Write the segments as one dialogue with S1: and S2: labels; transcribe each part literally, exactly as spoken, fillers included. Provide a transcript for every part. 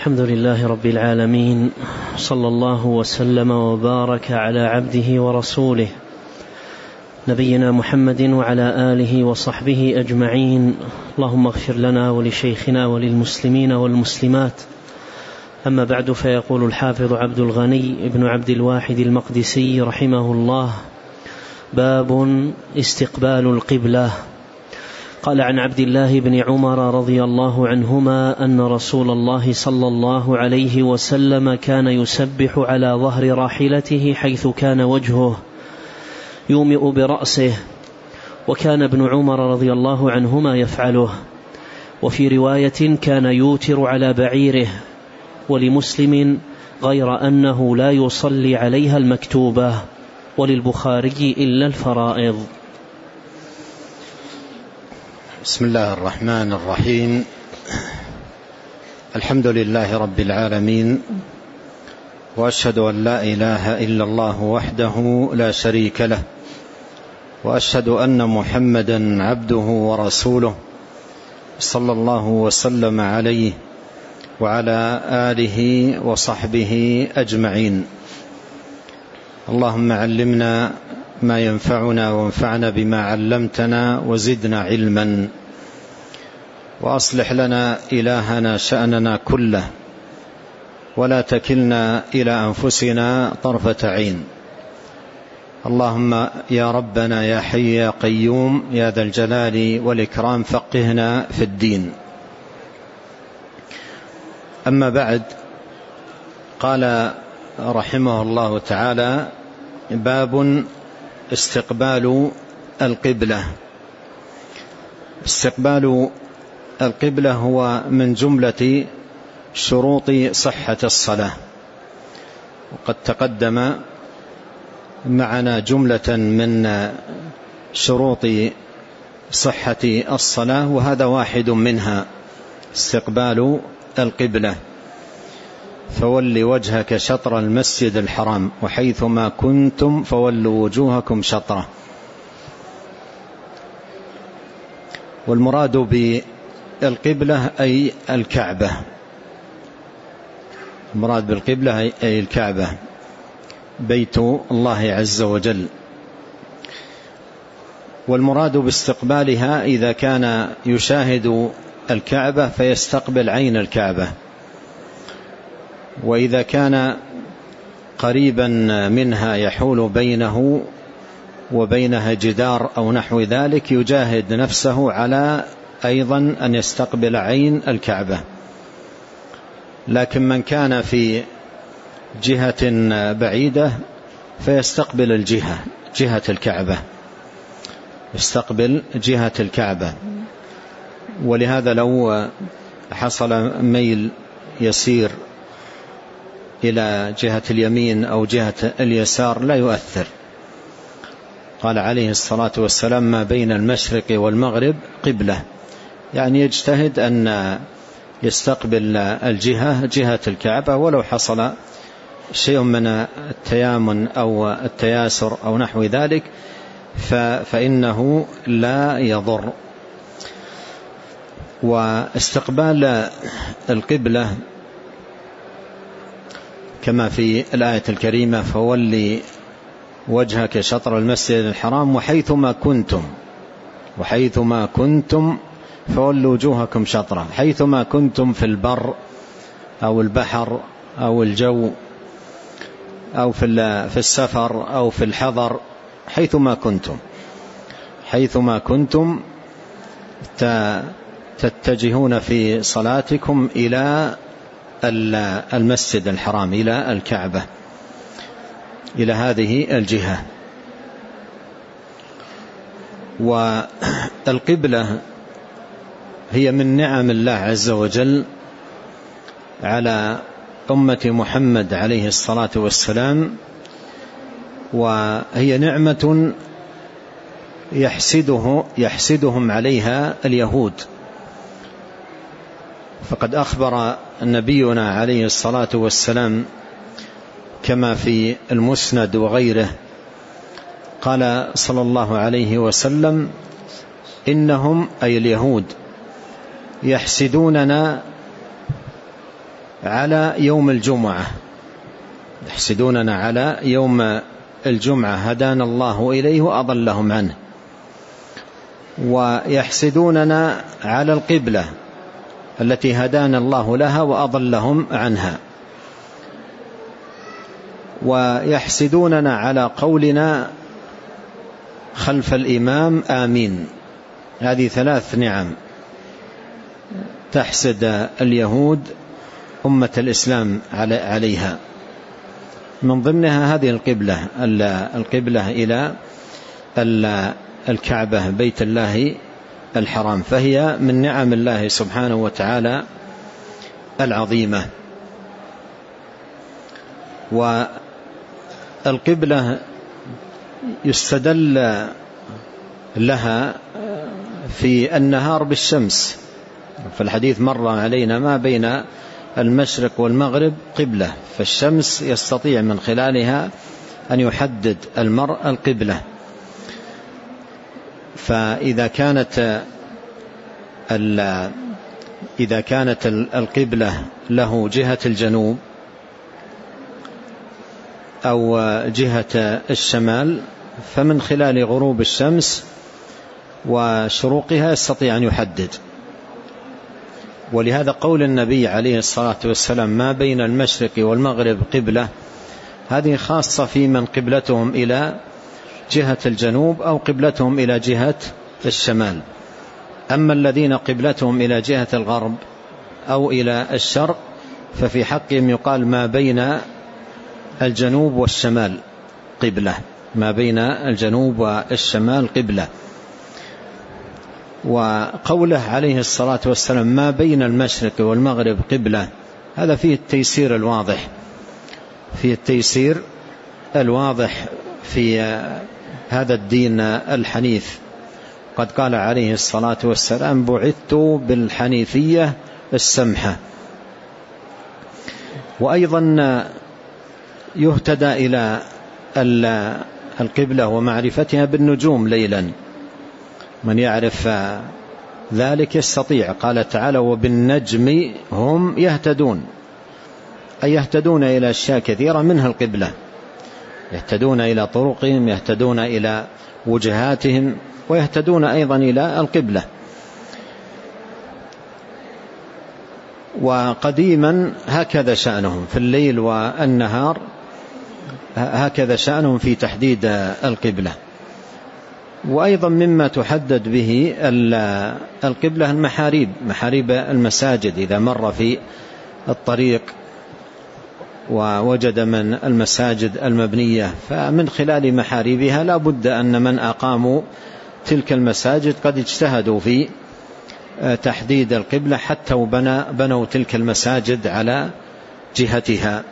S1: الحمد لله رب العالمين، صلى الله وسلم وبارك على عبده ورسوله نبينا محمد وعلى آله وصحبه أجمعين. اللهم اغفر لنا ولشيخنا وللمسلمين والمسلمات. أما بعد، فيقول الحافظ عبد الغني ابن عبد الواحد المقدسي رحمه الله: باب استقبال القبلة. قال عن عبد الله بن عمر رضي الله عنهما أن رسول الله صلى الله عليه وسلم كان يسبح على ظهر راحلته حيث كان وجهه يومئ برأسه، وكان ابن عمر رضي الله عنهما يفعله. وفي رواية كان يوتر على بعيره، ولمسلم غير أنه لا يصلي عليها المكتوبة، وللبخاري إلا الفرائض.
S2: بسم الله الرحمن الرحيم. الحمد لله رب العالمين، وأشهد أن لا إله إلا الله وحده لا شريك له، وأشهد أن محمدا عبده ورسوله صلى الله وسلم عليه وعلى آله وصحبه أجمعين. اللهم علمنا ما ينفعنا وانفعنا بما علمتنا وزدنا علما، وأصلح لنا إلهنا شأننا كله، ولا تكلنا إلى أنفسنا طرفة عين. اللهم يا ربنا يا حي يا قيوم يا ذا الجلال والإكرام فقهنا في الدين. أما بعد، قال رحمه الله تعالى: باب استقبال القبلة. استقبال القبلة هو من جملة شروط صحة الصلاة، وقد تقدم معنا جملة من شروط صحة الصلاة، وهذا واحد منها، استقبال القبلة. فول وجهك شطر المسجد الحرام وحيثما كنتم فولوا وجوهكم شطره. والمراد بالقبلة أي الكعبة، المراد بالقبلة أي الكعبة، بيت الله عز وجل. والمراد باستقبالها إذا كان يشاهد الكعبة فيستقبل عين الكعبة، وإذا كان قريبا منها يحول بينه وبينها جدار أو نحو ذلك يجاهد نفسه على أيضا أن يستقبل عين الكعبة. لكن من كان في جهة بعيدة فيستقبل الجهة جهة الكعبة، يستقبل جهة الكعبة. ولهذا لو حصل ميل يسير إلى جهة اليمين أو جهة اليسار لا يؤثر. قال عليه الصلاة والسلام: ما بين المشرق والمغرب قبلة، يعني يجتهد أن يستقبل الجهة جهة الكعبة، ولو حصل شيء من التيامن أو التياسر أو نحو ذلك فإنه لا يضر. واستقبال القبلة كما في الآية الكريمة: فولي وجهك شطر المسجد الحرام وحيثما كنتم، وحيثما كنتم فولوا وجوهكم شطره. حيثما كنتم في البر أو البحر أو الجو أو في السفر أو في الحضر، حيثما كنتم حيثما كنتم تتجهون في صلاتكم إلى المسجد الحرام، إلى الكعبة، إلى هذه الجهة. والقبلة هي من نعم الله عز وجل على أمة محمد عليه الصلاة والسلام، وهي نعمة يحسده يحسدهم عليها اليهود. فقد أخبر نبينا عليه الصلاة والسلام كما في المسند وغيره، قال صلى الله عليه وسلم: إنهم أي اليهود يحسدوننا على يوم الجمعة، يحسدوننا على يوم الجمعة هدانا الله إليه وأضلهم عنه، ويحسدوننا على القبلة التي هدانا الله لها وأضلهم عنها، ويحسدوننا على قولنا خلف الإمام آمين. هذه ثلاث نعم تحسد اليهود أمة الإسلام عليها، من ضمنها هذه القبلة القبلة إلى الكعبة بيت الله الحرام، فهي من نعم الله سبحانه وتعالى العظيمة. والقبلة يستدل لها في النهار بالشمس، فالحديث مر علينا ما بين المشرق والمغرب قبلة، فالشمس يستطيع من خلالها أن يحدد المرء القبلة. فإذا كانت إذا كانت القبلة له جهة الجنوب أو جهة الشمال، فمن خلال غروب الشمس وشروقها يستطيع أن يحدد. ولهذا قول النبي عليه الصلاة والسلام ما بين المشرق والمغرب قبلة، هذه خاصة في من قبلتهم إلى جهة الجنوب أو قبلتهم إلى جهة الشمال. أما الذين قبلتهم إلى جهة الغرب أو إلى الشرق ففي حقهم يقال ما بين الجنوب والشمال قبلة، ما بين الجنوب والشمال قبلة. وقوله عليه الصلاة والسلام ما بين المشرق والمغرب قبلة، هذا فيه التيسير الواضح، فيه التيسير الواضح في هذا الدين الحنيف. قد قال عليه الصلاة والسلام بعثت بالحنيفية السمحة. وأيضا يهتدى إلى القبلة ومعرفتها بالنجوم ليلا، من يعرف ذلك يستطيع. قال تعالى وبالنجم هم يهتدون، أي يهتدون إلى أشياء كثيرة منها القبلة، يهتدون إلى طرقهم، يهتدون إلى وجهاتهم، ويهتدون أيضا إلى القبلة. وقديما هكذا شأنهم في الليل والنهار، هكذا شأنهم في تحديد القبلة. وأيضا مما تحدد به القبلة المحاريب، محاريب المساجد، إذا مر في الطريق ووجد من المساجد المبنية فمن خلال محاريبها لا بد أن من أقاموا تلك المساجد قد اجتهدوا في تحديد القبلة حتى بنوا تلك المساجد على جهتها.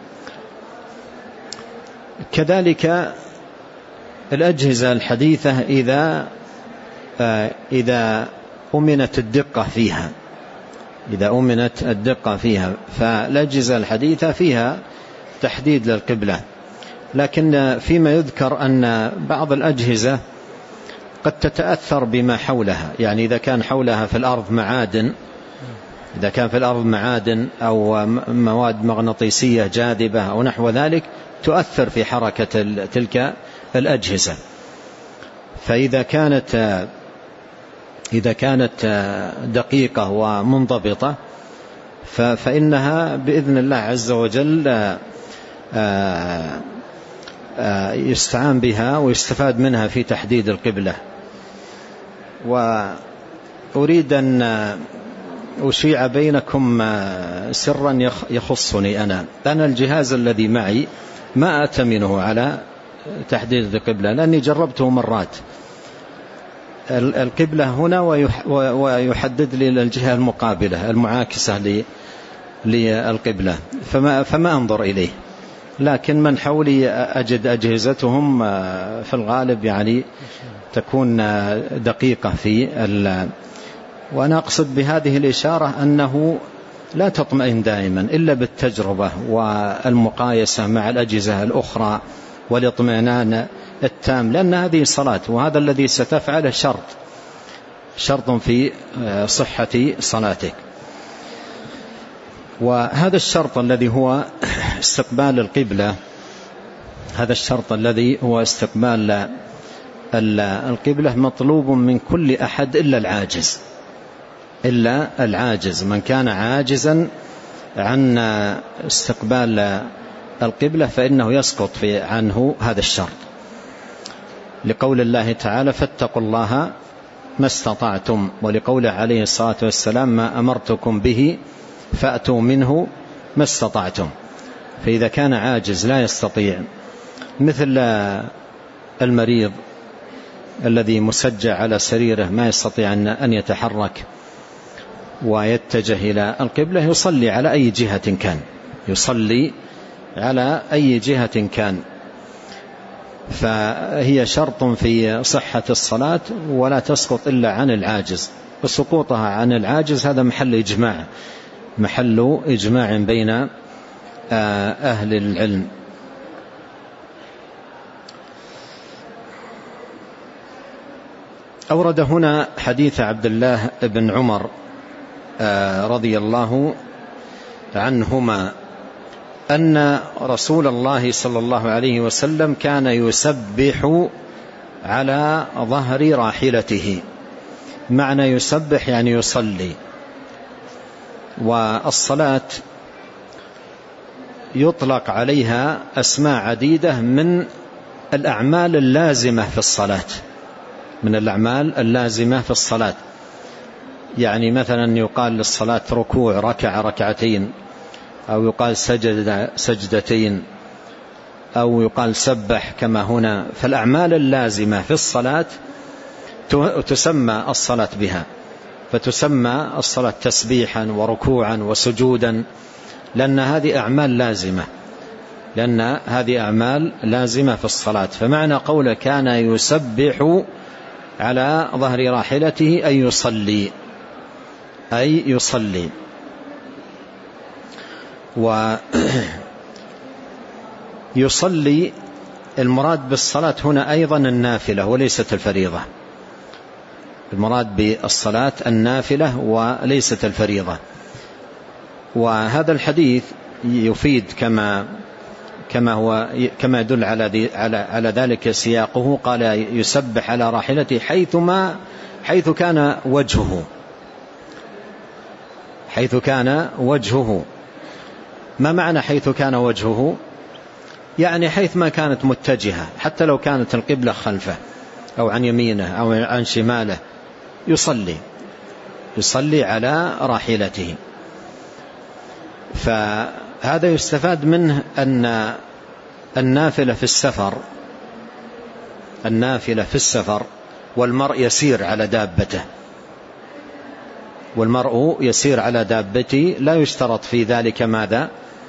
S2: كذلك الأجهزة الحديثة إذا إذا أمنت الدقة فيها، إذا أمنت الدقة فيها فالأجهزة الحديثة فيها تحديد للقبلة. لكن فيما يذكر أن بعض الأجهزة قد تتأثر بما حولها، يعني إذا كان حولها في الأرض معادن، إذا كان في الأرض معادن أو مواد مغناطيسية جاذبة أو نحو ذلك تؤثر في حركة تلك الأجهزة. فإذا كانت إذا كانت دقيقة ومنضبطة فإنها بإذن الله عز وجل يستعان بها ويستفاد منها في تحديد القبلة. وأريد أن أشيع بينكم سرا يخصني أنا أنا الجهاز الذي معي ما أتمنه على تحديد القبلة، لأني جربته مرات. القبلة هنا ويحدد لي الجهة المقابلة المعاكسة للقبلة، فما, فما أنظر إليه. لكن من حولي أجد أجهزتهم في الغالب يعني تكون دقيقة في ال... وأنا أقصد بهذه الإشارة أنه لا تطمئن دائما إلا بالتجربة والمقايسة مع الأجهزة الأخرى والاطمئنان التام، لأن هذه صلاة، وهذا الذي ستفعله شرط شرط في صحة صلاتك. وهذا الشرط الذي هو استقبال القبلة، هذا الشرط الذي هو استقبال القبلة مطلوب من كل أحد إلا العاجز، إلا العاجز. من كان عاجزا عن استقبال القبلة فإنه يسقط في عنه هذا الشرط، لقول الله تعالى فاتقوا الله ما استطعتم، ولقوله عليه الصلاة والسلام ما أمرتكم به فأتوا منه ما استطعتم. فإذا كان عاجز لا يستطيع، مثل المريض الذي مسجع على سريره ما يستطيع أن يتحرك ويتجه إلى القبلة، يصلي على أي جهة كان، يصلي على أي جهة كان. فهي شرط في صحة الصلاة ولا تسقط إلا عن العاجز، وسقوطها عن العاجز هذا محل إجماع، محل إجماع بين أهل العلم. أورد هنا حديث عبد الله بن عمر رضي الله عنهما أن رسول الله صلى الله عليه وسلم كان يسبح على ظهر راحلته. معنى يسبح يعني يصلي، والصلاة يطلق عليها أسماء عديدة من الأعمال اللازمة في الصلاة، من الأعمال اللازمة في الصلاة. يعني مثلا يقال للصلاة ركوع ركع ركعتين، أو يقال سجد سجدتين، أو يقال سبح كما هنا. فالأعمال اللازمة في الصلاة تسمى الصلاة بها، فتسمى الصلاة تسبيحا وركوعا وسجودا، لأن هذه أعمال لازمة، لأن هذه أعمال لازمة في الصلاة. فمعنى قوله كان يسبح على ظهر راحلته أي يصلي، أي يصلي. ويصلي المراد بالصلاة هنا أيضا النافلة وليست الفريضة، المراد بالصلاة النافلة وليست الفريضة. وهذا الحديث يفيد كما كما هو كما يدل على على على ذلك سياقه. قال يسبح على راحلته حيثما حيث كان وجهه، حيث كان وجهه. ما معنى حيث كان وجهه؟ يعني حيث ما كانت متجهة، حتى لو كانت القبلة خلفه أو عن يمينه أو عن شماله يصلي يصلي على راحلته. فهذا يستفاد منه أن النافلة في السفر النافلة في السفر والمرء يسير على دابته والمرء يسير على دابته لا يشترط في ذلك ماذا؟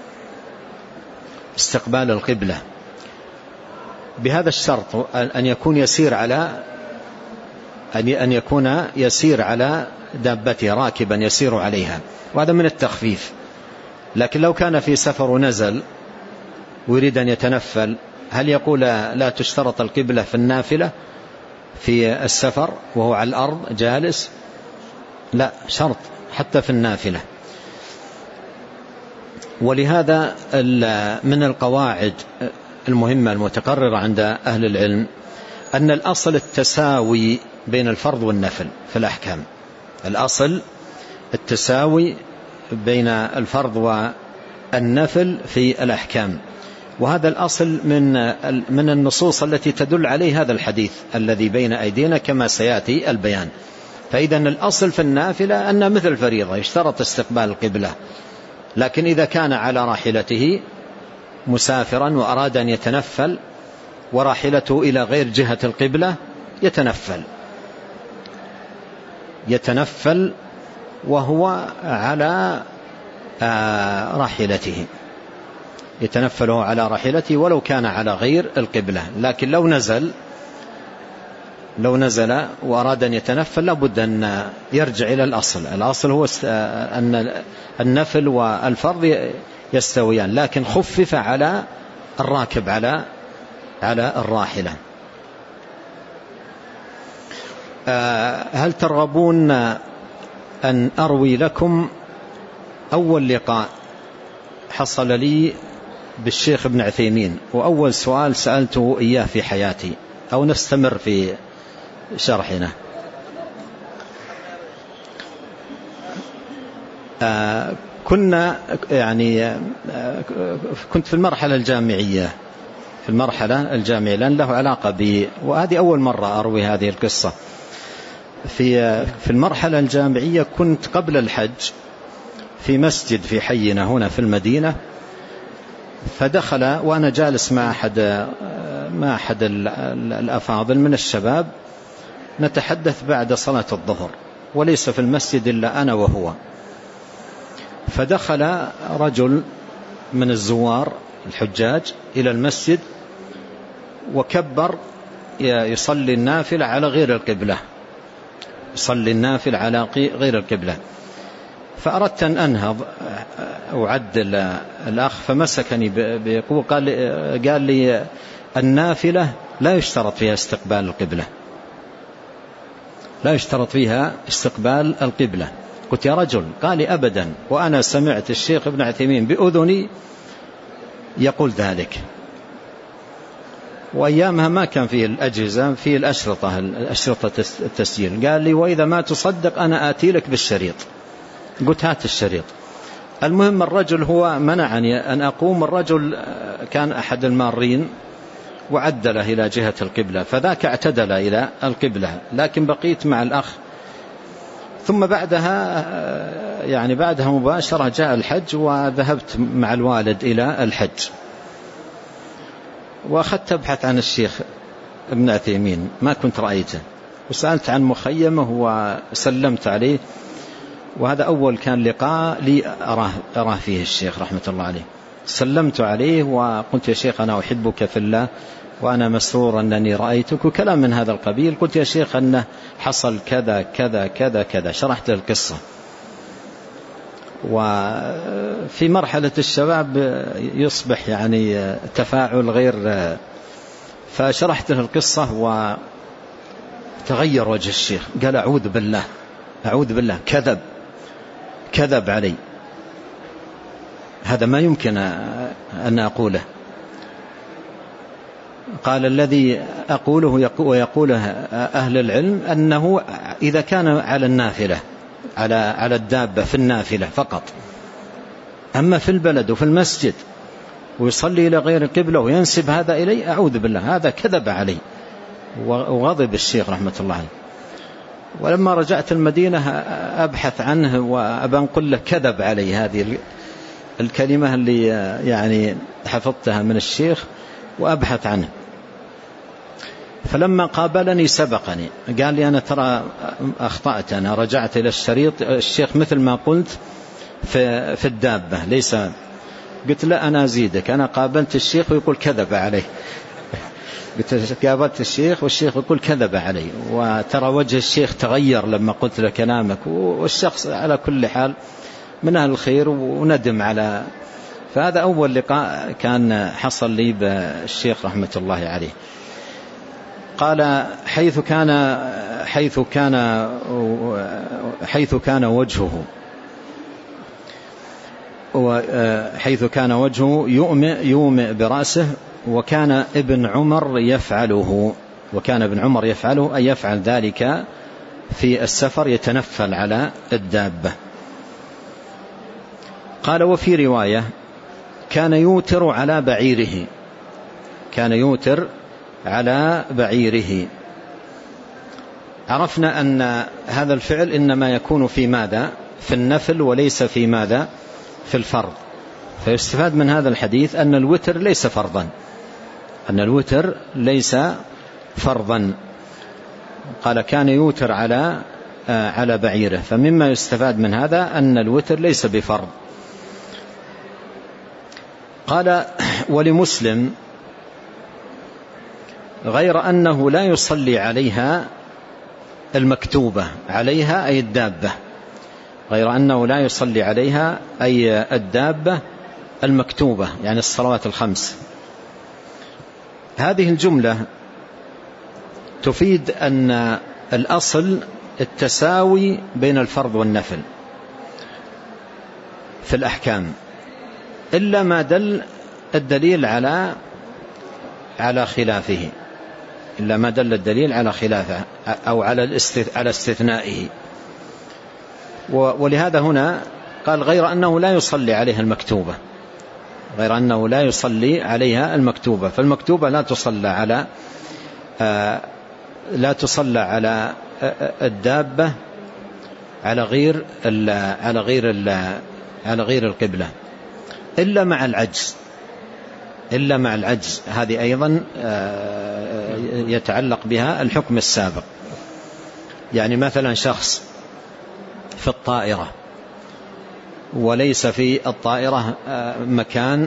S2: استقبال القبلة. بهذا الشرط أن يكون يسير على أن يكون يسير على دابته راكبا يسير عليها، وهذا من التخفيف. لكن لو كان في سفر ونزل ويريد أن يتنفل، هل يقول لا تشترط القبلة في النافلة في السفر وهو على الأرض جالس؟ لا، شرط حتى في النافلة. ولهذا من القواعد المهمة المتقررة عند أهل العلم أن الأصل التساوي بين الفرض والنفل في الأحكام. الأصل التساوي بين الفرض والنفل في الأحكام، وهذا الأصل من من النصوص التي تدل عليه هذا الحديث الذي بين أيدينا كما سيأتي البيان. فإذا الأصل في النافلة أن مثل الفريضة يشترط استقبال القبلة، لكن إذا كان على راحلته مسافرا وأراد أن يتنفل وراحلته إلى غير جهة القبلة يتنفل يتنفل وهو على راحلته يتنفله على راحلته ولو كان على غير القبلة. لكن لو نزل لو نزل وأراد أن يتنفل لابد أن يرجع إلى الأصل. الأصل هو أن النفل والفرض يستويان، لكن خفف على الراكب على على الراحلة. هل ترغبون أن أروي لكم أول لقاء حصل لي بالشيخ ابن عثيمين، وأول سؤال سألته إياه في حياتي، أو نستمر في شرحنا. آه كنا يعني آه كنت في المرحلة الجامعية في المرحلة الجامعية لأن له علاقة ب، وهذه أول مرة أروي هذه القصة. في في المرحلة الجامعية كنت قبل الحج في مسجد في حينا هنا في المدينة، فدخل وأنا جالس مع أحد مع أحد الأفاضل من الشباب نتحدث بعد صلاة الظهر، وليس في المسجد إلا أنا وهو، فدخل رجل من الزوار الحجاج إلى المسجد وكبر يصلي النافلة على غير القبلة، يصلي النافلة على غير القبلة. فأردت أن أنهض أعدل الأخ، فمسكني بقوة قال لي, قال لي النافلة لا يشترط فيها استقبال القبلة، لا يشترط فيها استقبال القبلة. قلت يا رجل، قال لي أبدا، وأنا سمعت الشيخ ابن عثيمين بأذني يقول ذلك، وأيامها ما كان فيه الأجهزة، فيه الأشرطة الأشرطة التسجيل. قال لي وإذا ما تصدق أنا آتي لك بالشريط. قلت هات الشريط. المهم الرجل هو منعني أن أقوم، الرجل كان أحد المارين وعدله إلى جهة القبلة، فذاك اعتدل إلى القبلة، لكن بقيت مع الأخ. ثم بعدها يعني بعدها مباشرة جاء الحج، وذهبت مع الوالد إلى الحج، وأخذت أبحث عن الشيخ ابن عثيمين ما كنت رأيته، وسألت عن مخيمه وسلمت عليه، وهذا أول كان لقاء لي أراه, أراه فيه الشيخ رحمة الله عليه. سلمت عليه وقلت يا شيخ أنا أحبك في الله، وأنا مسرور أنني رأيتك، وكلام من هذا القبيل. قلت يا شيخ أنه حصل كذا كذا كذا كذا، شرحت القصة. وفي مرحلة الشباب يصبح يعني تفاعل غير، فشرحت له القصة وتغير وجه الشيخ، قال أعوذ بالله أعوذ بالله، كذب كذب علي، هذا ما يمكن أن أقوله. قال الذي أقوله ويقوله أهل العلم أنه إذا كان على النافلة على على الدابة في النافلة فقط، أما في البلد وفي المسجد ويصلي إلى غير القبلة وينسب هذا إلي، أعوذ بالله، هذا كذب علي. وغضب الشيخ رحمة الله عليه. ولما رجعت المدينة أبحث عنه وأبى أقول له كذب علي، هذه الكلمة اللي يعني حفظتها من الشيخ، وأبحث عنه. فلما قابلني سبقني قال لي أنا ترى أخطأت، أنا رجعت إلى الشريط، الشيخ مثل ما قلت في, في الدابة ليس. قلت لا أنا أزيدك، أنا قابلت الشيخ ويقول كذب عليه. قلت قابلت الشيخ والشيخ يقول كذب علي، وترى وجه الشيخ تغير لما قلت له كلامك. والشخص على كل حال من أهل الخير وندم على. فهذا أول لقاء كان حصل لي بالشيخ رحمة الله عليه. قال حيث كان حيث كان حيث كان وجهه حيث كان وجهه يومئ يومئ برأسه، وكان ابن عمر يفعله وكان ابن عمر يفعله أي يفعل ذلك في السفر، يتنفل على الدابة. قال وفي رواية كان يوتر على بعيره كان يوتر على بعيره. عرفنا أن هذا الفعل إنما يكون في ماذا؟ في النفل وليس في ماذا؟ في الفرض. فيستفاد من هذا الحديث أن الوتر ليس فرضا أن الوتر ليس فرضا. قال كان يوتر على على بعيره، فمما يستفاد من هذا أن الوتر ليس بفرض. قال ولمسلم غير أنه لا يصلي عليها المكتوبة، عليها أي الدابة، غير أنه لا يصلي عليها أي الدابة المكتوبة، يعني الصلوات الخمس. هذه الجملة تفيد أن الأصل التساوي بين الفرض والنفل في الأحكام. إلا ما دل الدليل على على خلافه، إلا ما دل الدليل على خلافه أو على على استثنائه. ولهذا هنا قال غير أنه لا يصلي عليها المكتوبة، غير أنه لا يصلي عليها المكتوبة، فالمكتوبة لا تصلى على لا تصلى على الدابة على غير على غير على غير القبلة إلا مع العجز، إلا مع العجز. هذه أيضا يتعلق بها الحكم السابق. يعني مثلا شخص في الطائرة وليس في الطائرة مكان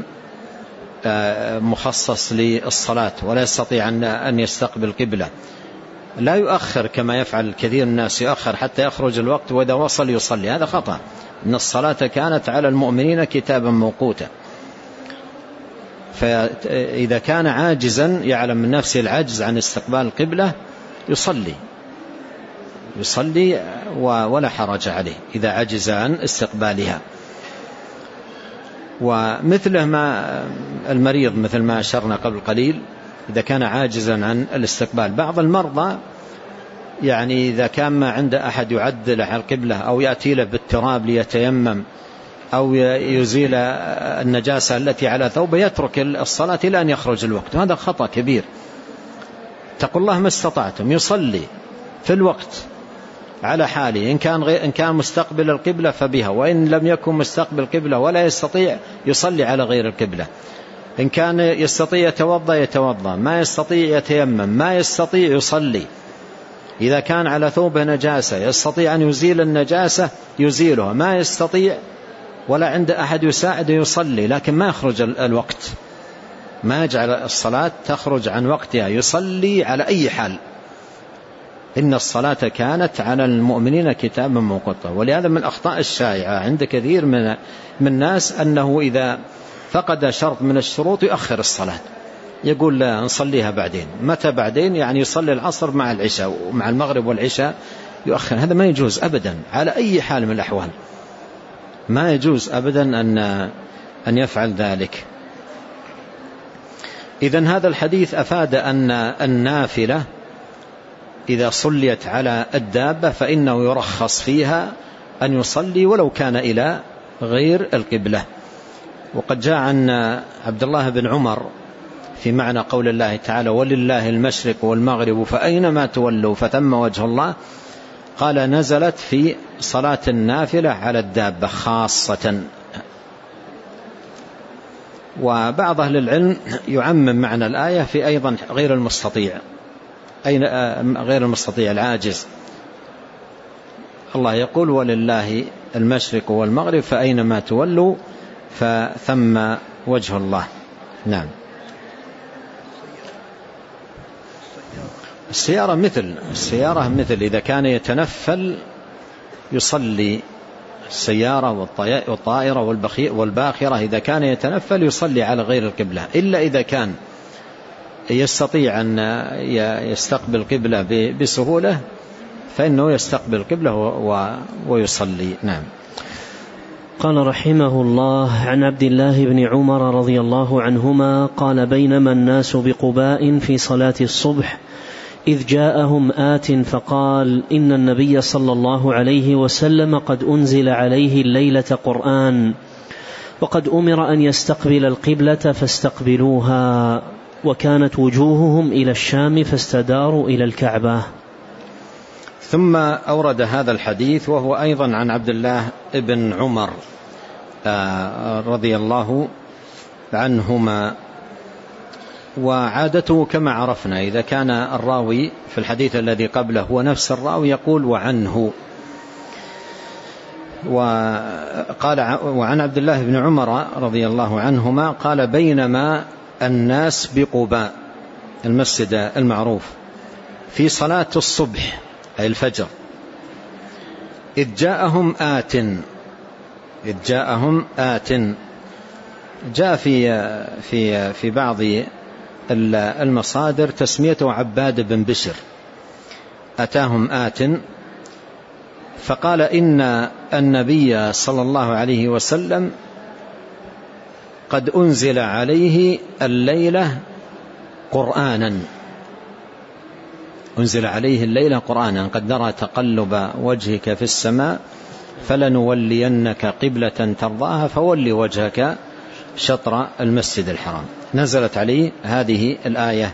S2: مخصص للصلاة ولا يستطيع أن يستقبل قبلة، لا يؤخر كما يفعل كثير من الناس، يؤخر حتى يخرج الوقت وإذا وصل يصلي، هذا خطأ. إن الصلاة كانت على المؤمنين كتابا موقوتا. فإذا كان عاجزا يعلم من نفسه العجز عن استقبال القبلة يصلي يصلي ولا حرج عليه إذا عجز عن استقبالها. ومثله ما المريض مثل ما أشرنا قبل قليل إذا كان عاجزا عن الاستقبال. بعض المرضى يعني إذا كان ما عنده أحد يعدل على القبلة أو يأتي له بالتراب ليتيمم أو يزيل النجاسة التي على ثوبه يترك الصلاة إلى أن يخرج الوقت، وهذا خطأ كبير. تقول الله ما استطعتم، يصلي في الوقت على حاله، إن كان غير إن كان مستقبل القبلة فبها، وإن لم يكن مستقبل القبلة ولا يستطيع يصلي على غير القبلة. إن كان يستطيع يتوضأ يتوضأ، ما يستطيع يتيمم، ما يستطيع يصلي. إذا كان على ثوبه نجاسة يستطيع أن يزيل النجاسة يزيلها، ما يستطيع ولا عند أحد يساعد يصلي، لكن ما يخرج الوقت، ما يجعل الصلاة تخرج عن وقتها، يصلي على أي حال. إن الصلاة كانت على المؤمنين كتابا موقوتا. ولهذا من الأخطاء الشائعة عند كثير من من الناس أنه إذا فقد شرط من الشروط يؤخر الصلاة، يقول لا نصليها بعدين. متى بعدين؟ يعني يصلي العصر مع العشاء ومع المغرب والعشاء يؤخر. هذا ما يجوز أبدا على أي حال من الأحوال، ما يجوز أبدا أن أن يفعل ذلك. إذن هذا الحديث أفاد أن النافلة إذا صليت على الدابة فإنه يرخص فيها أن يصلي ولو كان إلى غير القبلة. وقد جاء عن عبد الله بن عمر في معنى قول الله تعالى ولله المشرق والمغرب فأينما تولوا فثم وجه الله، قال نزلت في صلاة النافلة على الدابة خاصة. وبعض أهل العلم يعمم معنى الآية في أيضا غير المستطيع، أين غير المستطيع العاجز. الله يقول ولله المشرق والمغرب فأينما تولوا فثم وجه الله. نعم. السيارة مثل السيارة مثل إذا كان يتنفل يصلي، السيارة والطائرة والباخرة إذا كان يتنفل يصلي على غير القبلة، إلا إذا كان يستطيع أن يستقبل القبلة بسهولة فإنه يستقبل القبلة ويصلي. نعم.
S1: قال رحمه الله عن عبد الله بن عمر رضي الله عنهما قال بينما الناس بقباء في صلاة الصبح إذ جاءهم آت فقال إن النبي صلى الله عليه وسلم قد أنزل عليه الليلة قرآن وقد أمر أن يستقبل القبلة فاستقبلوها وكانت وجوههم إلى الشام فاستداروا إلى الكعبة.
S2: ثم أورد هذا الحديث وهو أيضا عن عبد الله بن عمر رضي الله عنهما. وعادته كما عرفنا إذا كان الراوي في الحديث الذي قبله هو نفس الراوي يقول وعنه. وقال وعن عبد الله بن عمر رضي الله عنهما قال بينما الناس بقباء المسجد المعروف في صلاة الصبح أي الفجر إذ جاءهم آت إذ جاءهم آت جاء في في في بعض المصادر تسميته عباد بن بشر. أتاهم آت فقال إن النبي صلى الله عليه وسلم قد أنزل عليه الليلة قرآنا أنزل عليه الليلة قرآنا قد نرى تقلب وجهك في السماء فلنولينك قبلة ترضاها فولي وجهك شطر المسجد الحرام. نزلت عليه هذه الآية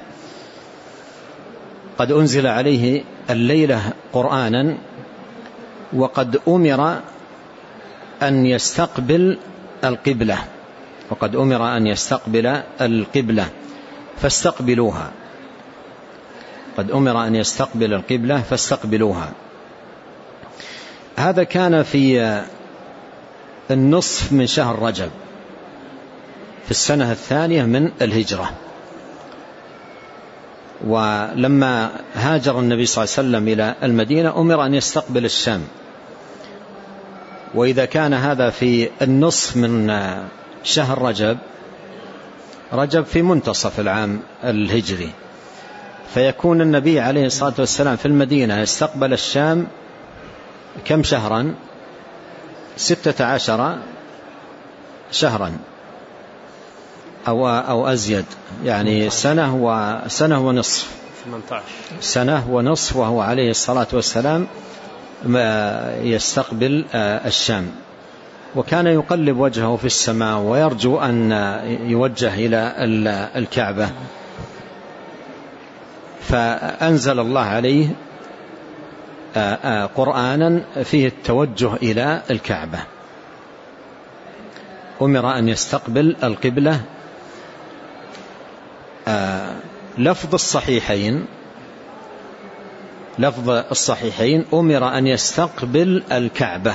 S2: قد أنزل عليه الليلة قرآنا وقد أمر أن يستقبل القبلة وقد أمر أن يستقبل القبلة فاستقبلوها قد أمر أن يستقبل القبلة فاستقبلوها. هذا كان في النصف من شهر رجب في السنة الثانية من الهجرة. ولما هاجر النبي صلى الله عليه وسلم إلى المدينة أمر أن يستقبل الشام، وإذا كان هذا في النصف من شهر رجب رجب في منتصف العام الهجري، فيكون النبي عليه الصلاة والسلام في المدينة يستقبل الشام كم شهرا؟ ستة عشر شهرا أو, أو أزيد، يعني سنة وسنة ونصف سنة ونصف وهو عليه الصلاة والسلام يستقبل الشام. وكان يقلب وجهه في السماء ويرجو أن يوجه إلى الكعبة، فأنزل الله عليه قرآنا فيه التوجه إلى الكعبة. أمر أن يستقبل القبلة. لفظ الصحيحين لفظ الصحيحين أمر أن يستقبل الكعبة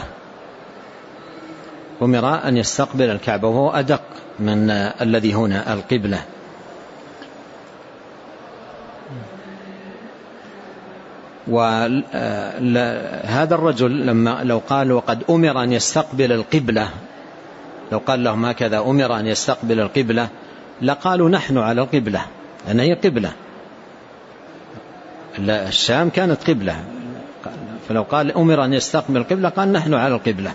S2: أمر أن يستقبل الكعبة وهو أدق من الذي هنا القبلة. وهذا الرجل لما لو قال وقد أمر أن يستقبل القبلة، لو قال لهم هكذا أمر أن يستقبل القبلة لقالوا نحن على القبلة، لأن هي قبلة، الشام كانت قبلة، فلو قال أمر أن يستقبل القبلة قال نحن على القبلة.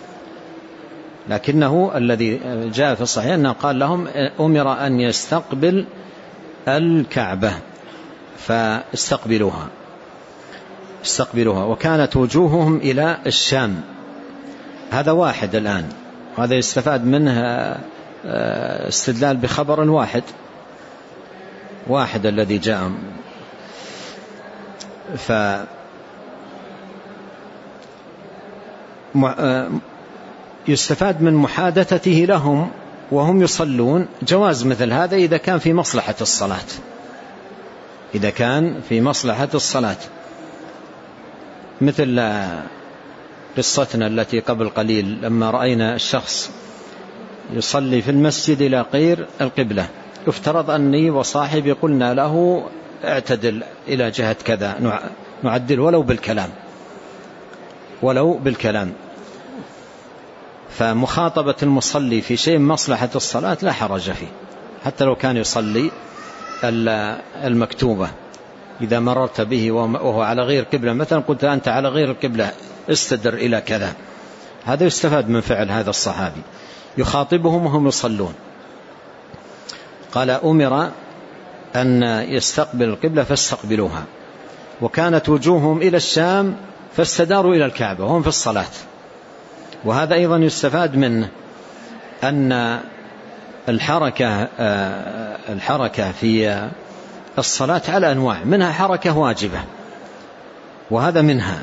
S2: لكنه الذي جاء في الصحيح أنه قال لهم أمر أن يستقبل الكعبة فاستقبلوها استقبلوها وكانت وجوههم إلى الشام. هذا واحد الآن، وهذا يستفاد منه استدلال بخبر واحد واحد الذي جاء. ف يستفاد من محادثته لهم وهم يصلون جواز مثل هذا إذا كان في مصلحة الصلاة إذا كان في مصلحة الصلاة مثل قصتنا التي قبل قليل لما رأينا الشخص يصلي في المسجد إلى غير القبلة، يفترض أني وصاحبي قلنا له اعتدل إلى جهة كذا، نعدل ولو بالكلام ولو بالكلام فمخاطبة المصلي في شيء مصلحة الصلاة لا حرج فيه، حتى لو كان يصلي المكتوبة. إذا مررت به وهو على غير قبلة مثلا قلت أنت على غير القبلة استدر إلى كذا، هذا يستفاد من فعل هذا الصحابي، يخاطبهم وهم يصلون. قال أمر أن يستقبل القبلة فاستقبلوها وكانت وجوههم إلى الشام فاستداروا إلى الكعبة وهم في الصلاة. وهذا أيضا يستفاد منه أن الحركة الحركة في الصلاة على أنواع، منها حركة واجبة وهذا منها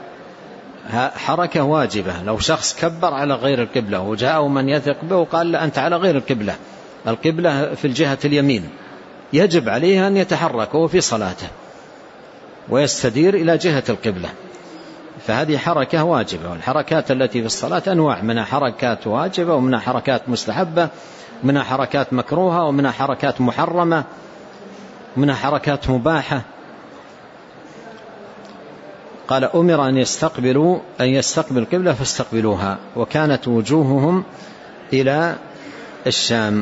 S2: حركة واجبة. لو شخص كبر على غير القبلة وجاءه من يثق به وقال له أنت على غير القبلة، القبلة في الجهة اليمين، يجب عليه أن يتحرك وهو في صلاته ويستدير إلى جهة القبلة، فهذه حركة واجبة. والحركات التي في الصلاة أنواع، منها حركات واجبة ومنها حركات مستحبة، منها حركات مكروهة ومنها حركات محرمة ومنها حركات مباحة. قال أمر أن يستقبلوا أن يستقبل القبلة فاستقبلوها وكانت وجوههم إلى الشام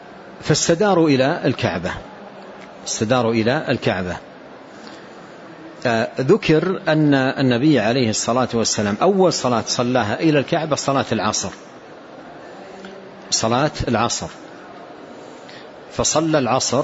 S2: فاستداروا إلى الكعبة استداروا إلى الكعبة ذكر أن النبي عليه الصلاة والسلام أول صلاة صلاها إلى الكعبة صلاة العصر، صلاة العصر، فصلى العصر،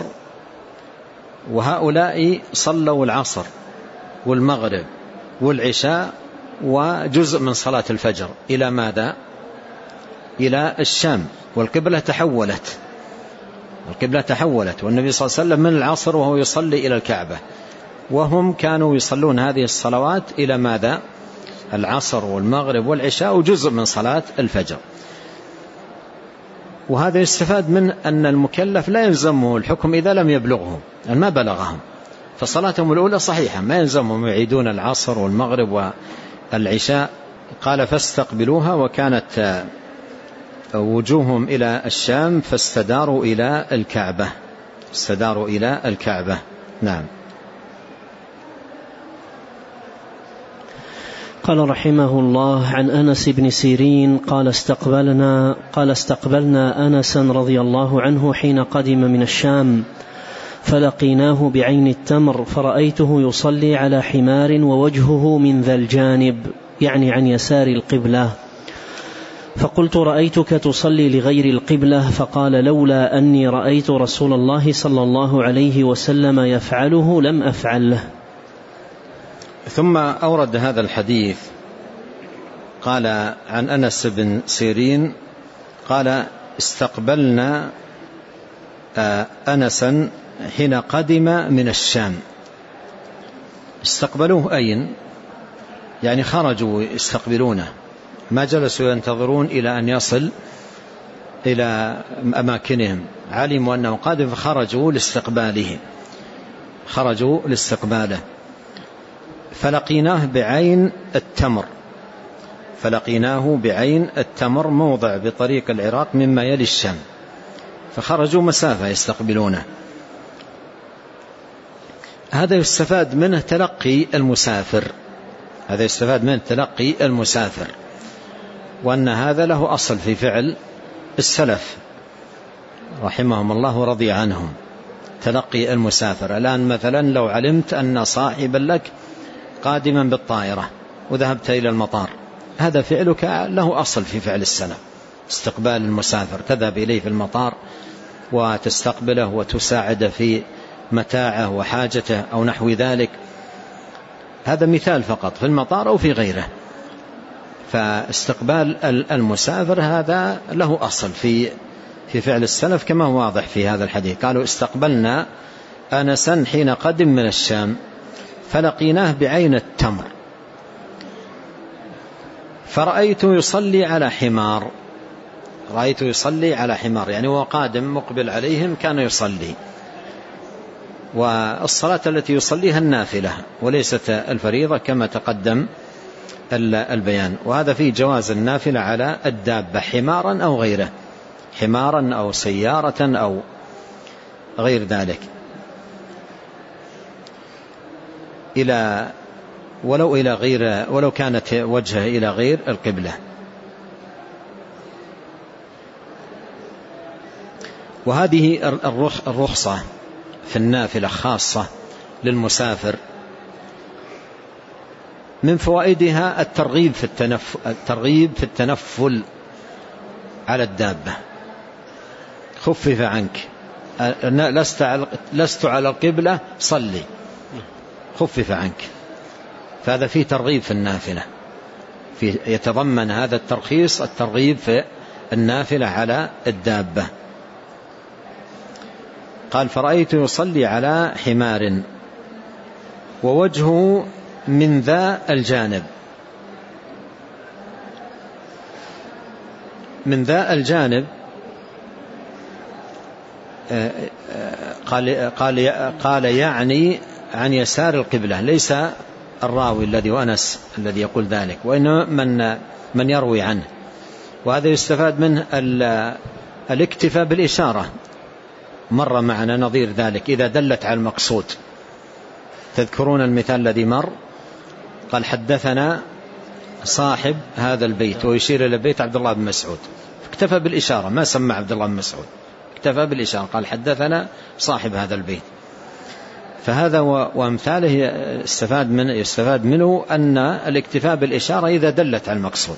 S2: وهؤلاء صلوا العصر والمغرب والعشاء وجزء من صلاة الفجر إلى ماذا؟ إلى الشام، والقبلة تحولت، القبلة تحولت، والنبي صلى الله عليه وسلم من العصر وهو يصلي إلى الكعبة، وهم كانوا يصلون هذه الصلوات إلى ماذا؟ العصر والمغرب والعشاء وجزء من صلاة الفجر. وهذا يستفاد من أن المكلف لا يلزمه الحكم إذا لم يبلغهم، يعني ما بلغهم، فصلاتهم الأولى صحيحة، ما يلزمهم يعيدون العصر والمغرب والعشاء. قال فاستقبلوها، وكانت وجوههم إلى الشام فاستداروا إلى الكعبة، استداروا إلى الكعبة. نعم.
S1: قال رحمه الله عن أنس بن سيرين قال استقبلنا قال استقبلنا أنسا رضي الله عنه حين قدم من الشام، فلقيناه بعين التمر، فرأيته يصلي على حمار ووجهه من ذا الجانب، يعني عن يسار القبلة، فقلت رأيتك تصلي لغير القبلة، فقال لولا أني رأيت رسول الله صلى الله عليه وسلم يفعله لم أفعله.
S2: ثم أورد هذا الحديث قال عن أنس بن سيرين قال استقبلنا أنسا حين قدم من الشام. استقبلوه أين؟ يعني خرجوا يستقبلونه، ما جلسوا ينتظرون إلى أن يصل إلى أماكنهم، علموا أنه قادم فخرجوا لاستقباله، خرجوا لاستقباله. فلقيناه بعين التمر، فلقيناه بعين التمر موضع بطريق العراق مما يلي الشام، فخرجوا مسافة يستقبلونه. هذا يستفاد منه تلقي المسافر، هذا يستفاد منه تلقي المسافر، وأن هذا له أصل في فعل السلف رحمهم الله ورضي عنهم، تلقي المسافر. الآن مثلا لو علمت أن صاحبا لك قادما بالطائرة وذهبت إلى المطار، هذا فعلك له أصل في فعل السلف، استقبال المسافر، تذهب إليه في المطار وتستقبله وتساعد في متاعه وحاجته أو نحو ذلك. هذا مثال فقط في المطار أو في غيره. فاستقبال المسافر هذا له أصل في في فعل السلف كما هو واضح في هذا الحديث. قالوا استقبلنا أنسا حين قدم من الشام فلقيناه بعين التمر، فرأيته يصلي على حمار، رأيته يصلي على حمار، يعني هو قادم مقبل عليهم كان يصلي، والصلاة التي يصليها النافلة وليست الفريضة كما تقدم البيان. وهذا فيه جواز النافلة على الدابة، حمارا أو غيره، حمارا أو سيارة أو غير ذلك، إلى ولو إلى غير ولو كانت وجهه إلى غير القبلة. وهذه الرخصة في النافلة خاصة للمسافر، من فوائدها الترغيب في التنف... الترغيب في التنفل على الدابة. خفف عنك، لست على لست على القبلة صلي، خفف عنك. فهذا فيه ترغيب في النافلة، في يتضمن هذا الترخيص الترغيب في النافلة على الدابة. قال فرأيت يصلي على حمار ووجهه من ذا الجانب. من ذا الجانب قال, قال, قال يعني عن يسار القبلة، ليس الراوي الذي وأنس الذي يقول ذلك، وإنما من, من يروي عنه. وهذا يستفاد منه الاكتفاء بالإشارة، مر معنا نظير ذلك إذا دلت على المقصود. تذكرون المثال الذي مر؟ قال حدثنا صاحب هذا البيت، ويشير إلى بيت عبد الله بن مسعود، اكتفى بالإشارة، ما سمى عبد الله بن مسعود، اكتفى بالإشارة، قال حدثنا صاحب هذا البيت. فهذا وأمثاله استفاد من يستفاد منه أن الاكتفاء بالإشارة إذا دلت على المقصود.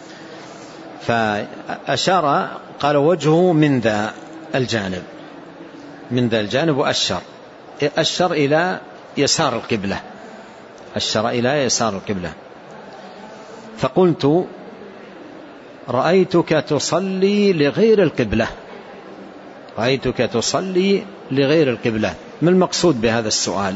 S2: فأشار قال وجهه من ذا الجانب، من ذا الجانب، وأشر أشر إلى يسار القبلة، أشر إلى يسار القبلة. فقلت رأيتك تصلي لغير القبلة، رأيتك تصلي لغير القبلة. ما المقصود بهذا السؤال؟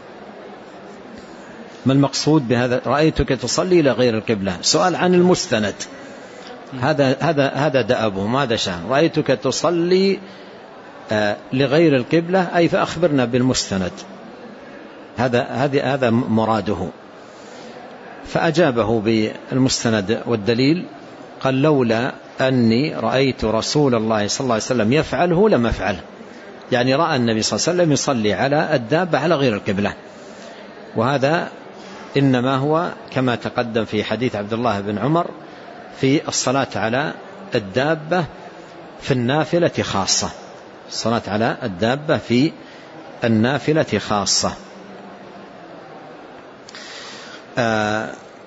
S2: ما المقصود بهذا رأيتك تصلي لغير القبلة؟ سؤال عن المستند، هذا هذا هذا دأبهم، هذا شأن. رأيتك تصلي آه لغير القبلة أي فأخبرنا بالمستند، هذا هذا هذا مراده. فأجابه بالمستند والدليل، قال لولا أني رأيت رسول الله صلى الله عليه وسلم يفعله لم أفعله. يعني رأى النبي صلى الله عليه وسلم يصلي على الدابة على غير القبلة، وهذا إنما هو كما تقدم في حديث عبد الله بن عمر في الصلاة على الدابة في النافلة خاصة، الصلاة على الدابة في النافلة خاصة. آه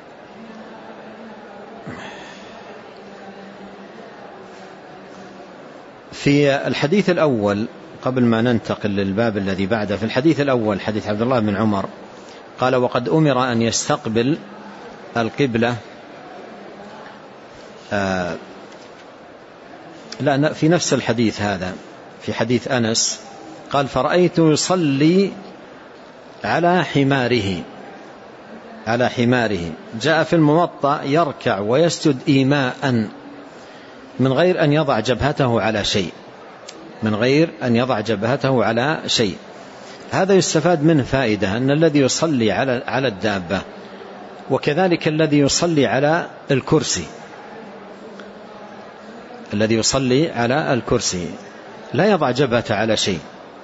S2: في الحديث الأول قبل ما ننتقل للباب الذي بعده، في الحديث الأول حديث عبد الله بن عمر قال وقد أمر أن يستقبل القبلة آه لا في نفس الحديث هذا في حديث أنس قال فرأيت يصلي على حماره، على حماره. جاء في الموطأ يركع ويسجد إيماء من غير أن يضع جبهته على شيء، من غير أن يضع جبهته على شيء. هذا يستفاد منه فائدة، أن الذي يصلي على على الدابة وكذلك الذي يصلي على الكرسي، الذي يصلي على الكرسي لا يضع جبهته على شيء،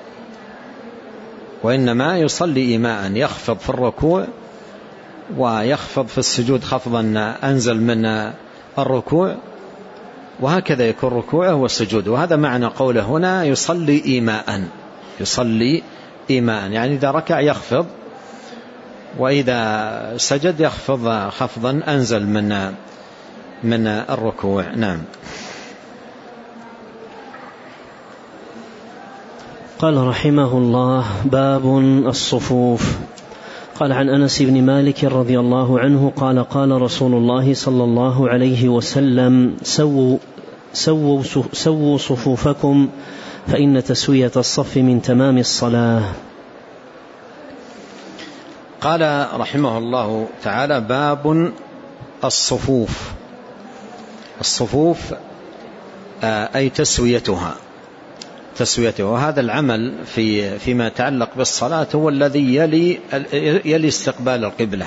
S2: وإنما يصلي إيماء، يخفض في الركوع ويخفض في السجود خفضا أنزل من الركوع، وهكذا يكون ركوعه والسجود. وهذا معنى قوله هنا يصلي إيماء، يصلي إيماء يعني إذا ركع يخفض، وإذا سجد يخفض خفضا أنزل من من الركوع. نعم.
S1: قال رحمه الله باب الصفوف. قال عن أنس بن مالك رضي الله عنه قال قال رسول الله صلى الله عليه وسلم سووا, سووا, سووا صفوفكم فإن تسوية الصف من تمام الصلاة.
S2: قال رحمه الله تعالى باب الصفوف. الصفوف أي تسويتها، تسويته. وهذا العمل في فيما يتعلق بالصلاة هو الذي يلي يلي استقبال القبلة.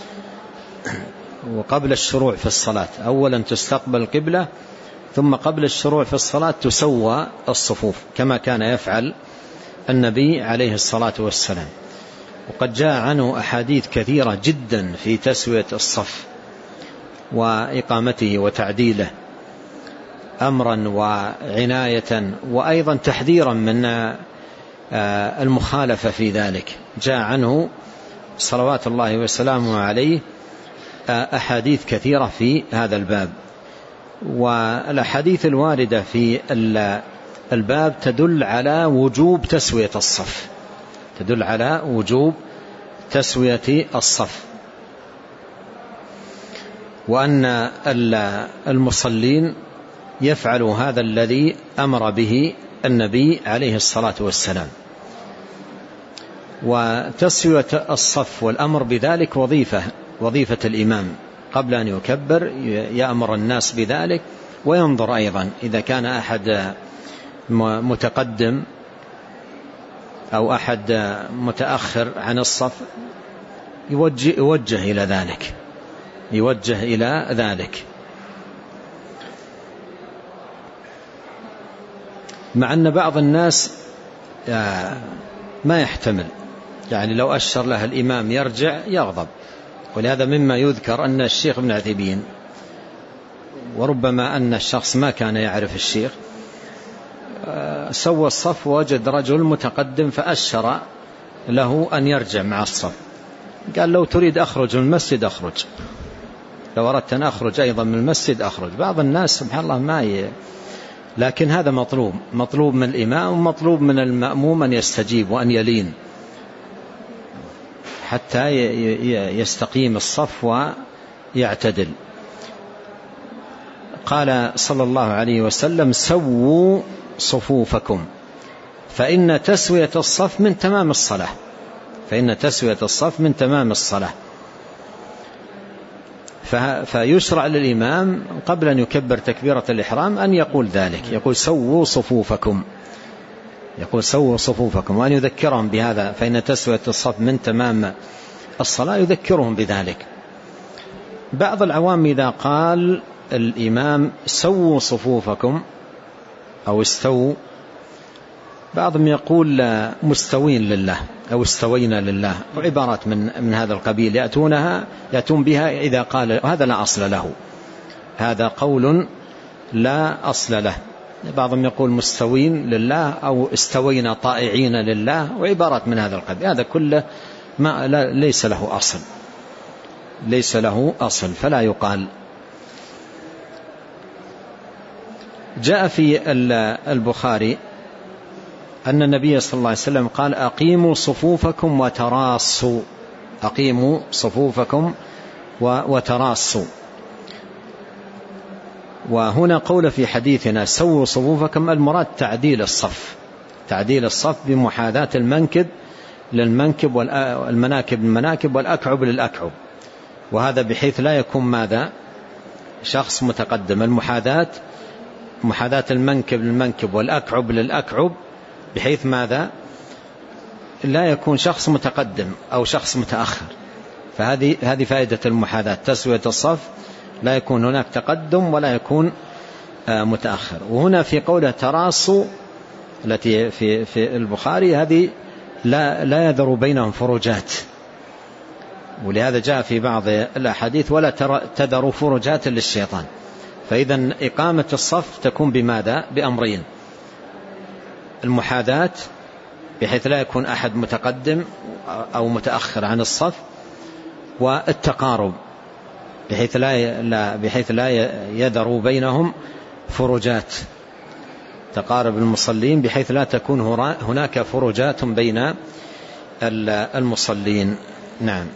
S2: وقبل الشروع في الصلاة أولا تستقبل القبلة، ثم قبل الشروع في الصلاة تسوى الصفوف كما كان يفعل النبي عليه الصلاة والسلام. وقد جاء عنه أحاديث كثيرة جدا في تسوية الصف وإقامته وتعديله أمرا وعناية، وأيضا تحذيرا من المخالفة في ذلك. جاء عنه صلوات الله وسلامه عليه أحاديث كثيرة في هذا الباب. والأحاديث الواردة في الباب تدل على وجوب تسوية الصف، تدل على وجوب تسوية الصف، وأن المصلين يفعلوا هذا الذي أمر به النبي عليه الصلاة والسلام. وتسوية الصف والأمر بذلك وظيفة وظيفة الإمام قبل أن يكبر، يأمر الناس بذلك، وينظر أيضا إذا كان أحد متقدم أو أحد متأخر عن الصف يوجه, يوجه إلى ذلك يوجه إلى ذلك مع أن بعض الناس ما يحتمل، يعني لو أشر له الإمام يرجع يغضب. ولهذا مما يذكر أن الشيخ ابن عثيمين، وربما أن الشخص ما كان يعرف الشيخ، سوى الصف ووجد رجل متقدم فأشر له أن يرجع مع الصف. قال لو تريد أخرج من المسجد أخرج، لو أردت أن أخرج أيضا من المسجد أخرج. بعض الناس سبحان الله ما ي... لكن هذا مطلوب، مطلوب من الإمام ومطلوب من المأموم أن يستجيب وأن يلين حتى يستقيم الصف ويعتدل. قال صلى الله عليه وسلم سووا صفوفكم فإن تسوية الصف من تمام الصلاة، فإن تسوية الصف من تمام الصلاة. فيشرع للإمام قبل أن يكبر تكبيرة الإحرام أن يقول ذلك، يقول سووا صفوفكم، يقول سووا صفوفكم، وأن يذكرهم بهذا، فإن تسوية الصف من تمام الصلاة، يذكرهم بذلك. بعض العوام إذا قال الإمام سووا صفوفكم أو استووا، بعضهم يقول مستوين لله أو استوينا لله، وعبارات من من هذا القبيل يأتونها يأتون بها إذا قال، هذا لا أصل له، هذا قول لا أصل له. بعضهم يقول مستوين لله أو استوينا طائعين لله، وعبارات من هذا القبيل، هذا كله ما لا ليس له أصل، ليس له أصل فلا يقال. جاء في البخاري أن النبي صلى الله عليه وسلم قال أقيموا صفوفكم وتراصوا، أقيموا صفوفكم وتراصوا. وهنا قول في حديثنا سووا صفوفكم، المراد تعديل الصف، تعديل الصف بمحاذاة المنكب للمنكب والمناكب للمناكب والأكعب للأكعب، وهذا بحيث لا يكون ماذا شخص متقدم، المحاذاة محاذاة المنكب للمنكب والأكعب للأكعب، بحيث ماذا لا يكون شخص متقدم أو شخص متأخر. فهذه هذه فائدة المحاذاة، تسوية الصف، لا يكون هناك تقدم ولا يكون متأخر. وهنا في قوله تراصوا التي في في البخاري، هذه لا لا يذر بينهم فرجات، ولهذا جاء في بعض الأحاديث ولا تذروا فرجات للشيطان. فإذا إقامة الصف تكون بماذا؟ بأمرين: المحاذاة بحيث لا يكون أحد متقدم أو متأخر عن الصف، والتقارب بحيث لا بحيث لا يذروا بينهم فرجات، تقارب المصلين بحيث لا تكون هناك فرجات بين المصلين. نعم.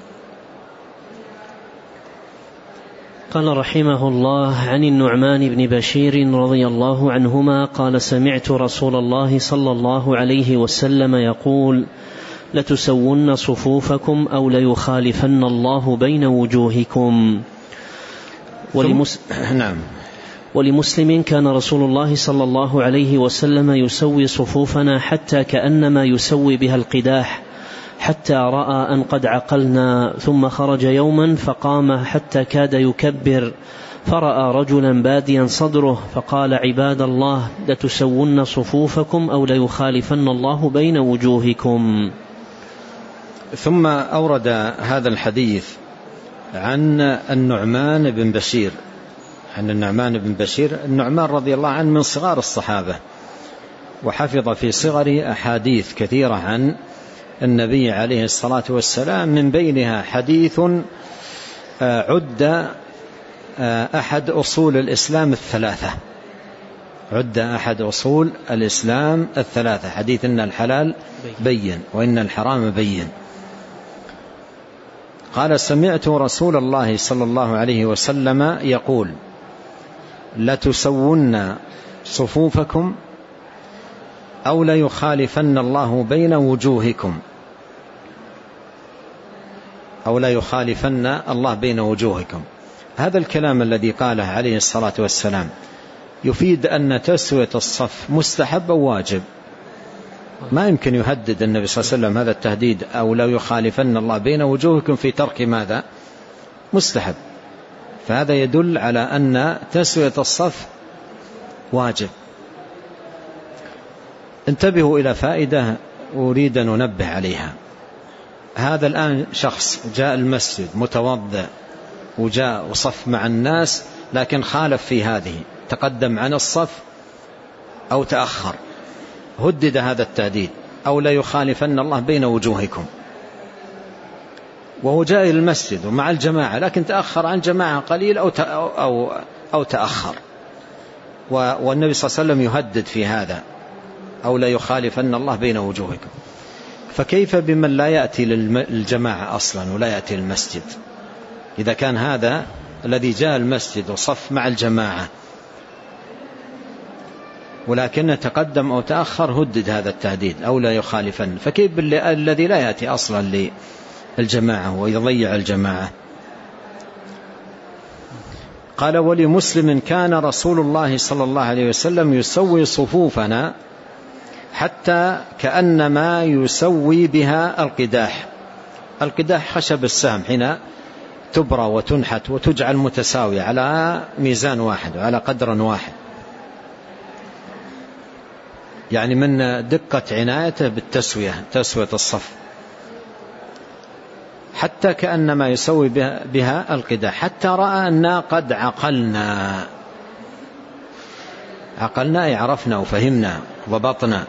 S1: قال رحمه الله عن النعمان بن بشير رضي الله عنهما قال سمعت رسول الله صلى الله عليه وسلم يقول لتسون صفوفكم أو ليخالفن الله بين وجوهكم. ولمس...
S2: نعم.
S1: ولمسلم كان رسول الله صلى الله عليه وسلم يسوي صفوفنا حتى كأنما يسوي بها القداح، حتى رأى أن قد عقلنا، ثم خرج يوما فقام حتى كاد يكبر، فرأى رجلا باديا صدره فقال عباد الله لتسون صفوفكم أو ليخالفن الله بين وجوهكم.
S2: ثم أورد هذا الحديث عن النعمان بن بشير، عن النعمان بن بشير. النعمان رضي الله عنه من صغار الصحابة، وحفظ في صغر أحاديث كثيرة عن النبي عليه الصلاة والسلام، من بينها حديث عد أحد أصول الإسلام الثلاثة، عد أحد أصول الإسلام الثلاثة، حديث إن الحلال بين وإن الحرام بين. قال سمعت رسول الله صلى الله عليه وسلم يقول لتسون صفوفكم أو ليخالفن الله بين وجوهكم، أو لا يخالفن الله بين وجوهكم. هذا الكلام الذي قاله عليه الصلاة والسلام يفيد أن تسوية الصف مستحب أو واجب. ما يمكن يهدد النبي صلى الله عليه وسلم هذا التهديد أو لا يخالفن الله بين وجوهكم في ترك ماذا؟ مستحب. فهذا يدل على أن تسوية الصف واجب. انتبهوا إلى فائدة أريد أن أنبه عليها. هذا الآن شخص جاء المسجد متوضئ وجاء وصف مع الناس، لكن خالف في هذه، تقدم عن الصف أو تأخر، هدد هذا التهديد. أو لا يخالفن الله بين وجوهكم. وهو جاء إلى المسجد ومع الجماعة، لكن تأخر عن جماعة قليل أو أو أو تأخر، والنبي صلى الله عليه وسلم يهدد في هذا: أو لا يخالفن الله بين وجوهكم. فكيف بمن لا يأتي للجماعة أصلا ولا يأتي للمسجد؟ إذا كان هذا الذي جاء المسجد وصف مع الجماعة ولكن تقدم أو تأخر، هدد هذا التهديد: أو لا يخالفن. فكيف الذي لا يأتي أصلا للجماعة ويضيع الجماعة؟ قال: ولمسلم: كان رسول الله صلى الله عليه وسلم يسوي صفوفنا حتى كأنما يسوي بها القداح. القداح خشب السهم حين تبرى وتنحت وتجعل متساوية على ميزان واحد وعلى قدر واحد، يعني من دقة عنايته بالتسوية، تسوية الصف، حتى كأنما يسوي بها القداح، حتى رأى أننا قد عقلنا. عقلنا أي عرفنا وفهمنا وضبطنا.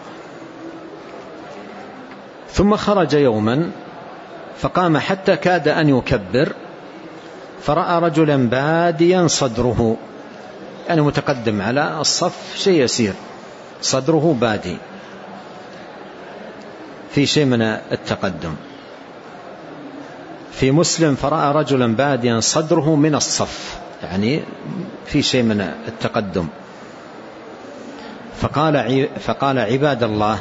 S2: ثم خرج يوما فقام حتى كاد أن يكبر، فرأى رجلا باديا صدره، يعني متقدم على الصف شيء يسير، صدره بادي في شيء من التقدم. في مسلم: فرأى رجلا باديا صدره من الصف، يعني في شيء من التقدم. فقال فقال: عباد الله،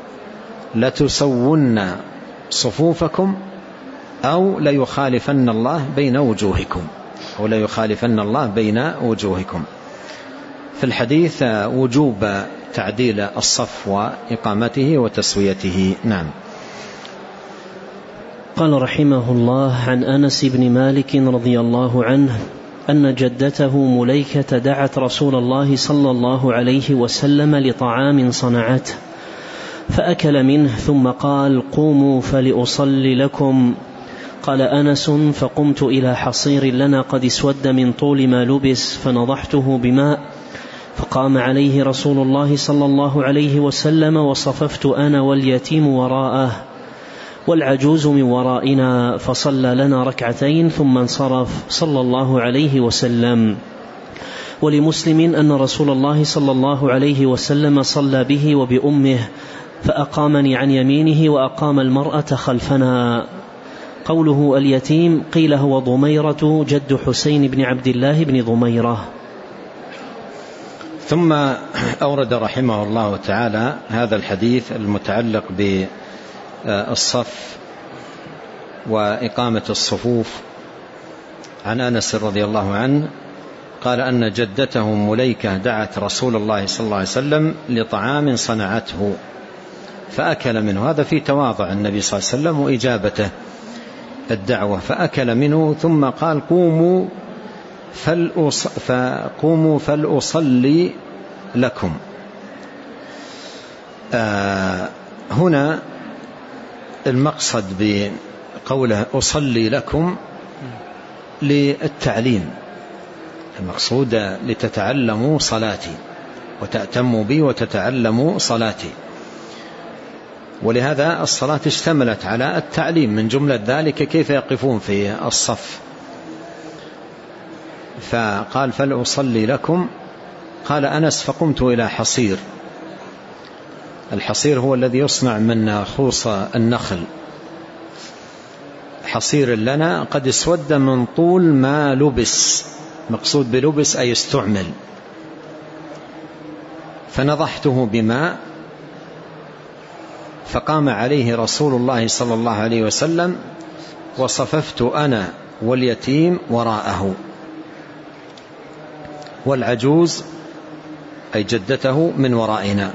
S2: لتسون صفوفكم أو ليخالفن الله بين وجوهكم، أو ليخالفن الله بين وجوهكم. في الحديث وجوب تعديل الصف وإقامته وتسويته. نعم.
S1: قال رحمه الله: عن أنس بن مالك رضي الله عنه أن جدته مليكة دعت رسول الله صلى الله عليه وسلم لطعام صنعته، فأكل منه ثم قال: قوموا فلأصلي لكم. قال أنس: فقمت إلى حصير لنا قد اسود من طول ما لبس، فنضحته بماء، فقام عليه رسول الله صلى الله عليه وسلم، وصففت أنا واليتيم وراءه والعجوز من ورائنا، فصلى لنا ركعتين ثم انصرف صلى الله عليه وسلم. ولمسلم أن رسول الله صلى الله عليه وسلم صلى به وبأمه، فأقامني عن يمينه وأقام المرأة خلفنا. قوله اليتيم قيل هو ضميرة جد حسين بن عبد الله بن ضميرة.
S2: ثم أورد رحمه الله تعالى هذا الحديث المتعلق بالصف وإقامة الصفوف عن أنس رضي الله عنه قال أن جدته مليكة دعت رسول الله صلى الله عليه وسلم لطعام صنعته فأكل منه. هذا في تواضع النبي صلى الله عليه وسلم وإجابته الدعوة. فأكل منه ثم قال: قوموا فلأص... فقوموا فلأصلي لكم. آه هنا المقصد بقوله أصلي لكم للتعليم، المقصود لتتعلموا صلاتي وتأتموا بي وتتعلموا صلاتي. ولهذا الصلاة اشتملت على التعليم، من جملة ذلك كيف يقفون في الصف. فقال: فلأصلي لكم. قال أنس: فقمت إلى حصير. الحصير هو الذي يصنع من خوص النخل. حصير لنا قد اسود من طول ما لبس، مقصود بلبس أي استعمل. فنضحته بماء فقام عليه رسول الله صلى الله عليه وسلم، وصففت أنا واليتيم وراءه والعجوز أي جدته من ورائنا.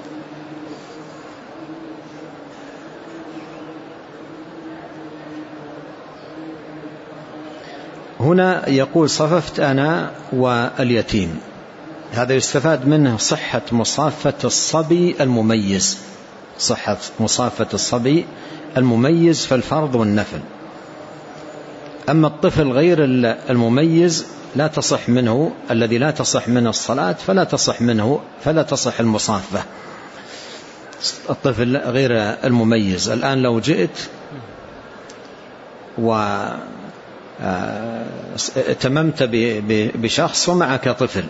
S2: هنا يقول: صففت أنا واليتيم. هذا يستفاد منه صحة مصافة الصبي المميز، صحة مصافة الصبي المميز في الفرض والنفل. أما الطفل غير المميز لا تصح منه، الذي لا تصح منه الصلاة فلا تصح منه فلا تصح المصافة. الطفل غير المميز. الآن لو جئت وتممت بشخص ومعك طفل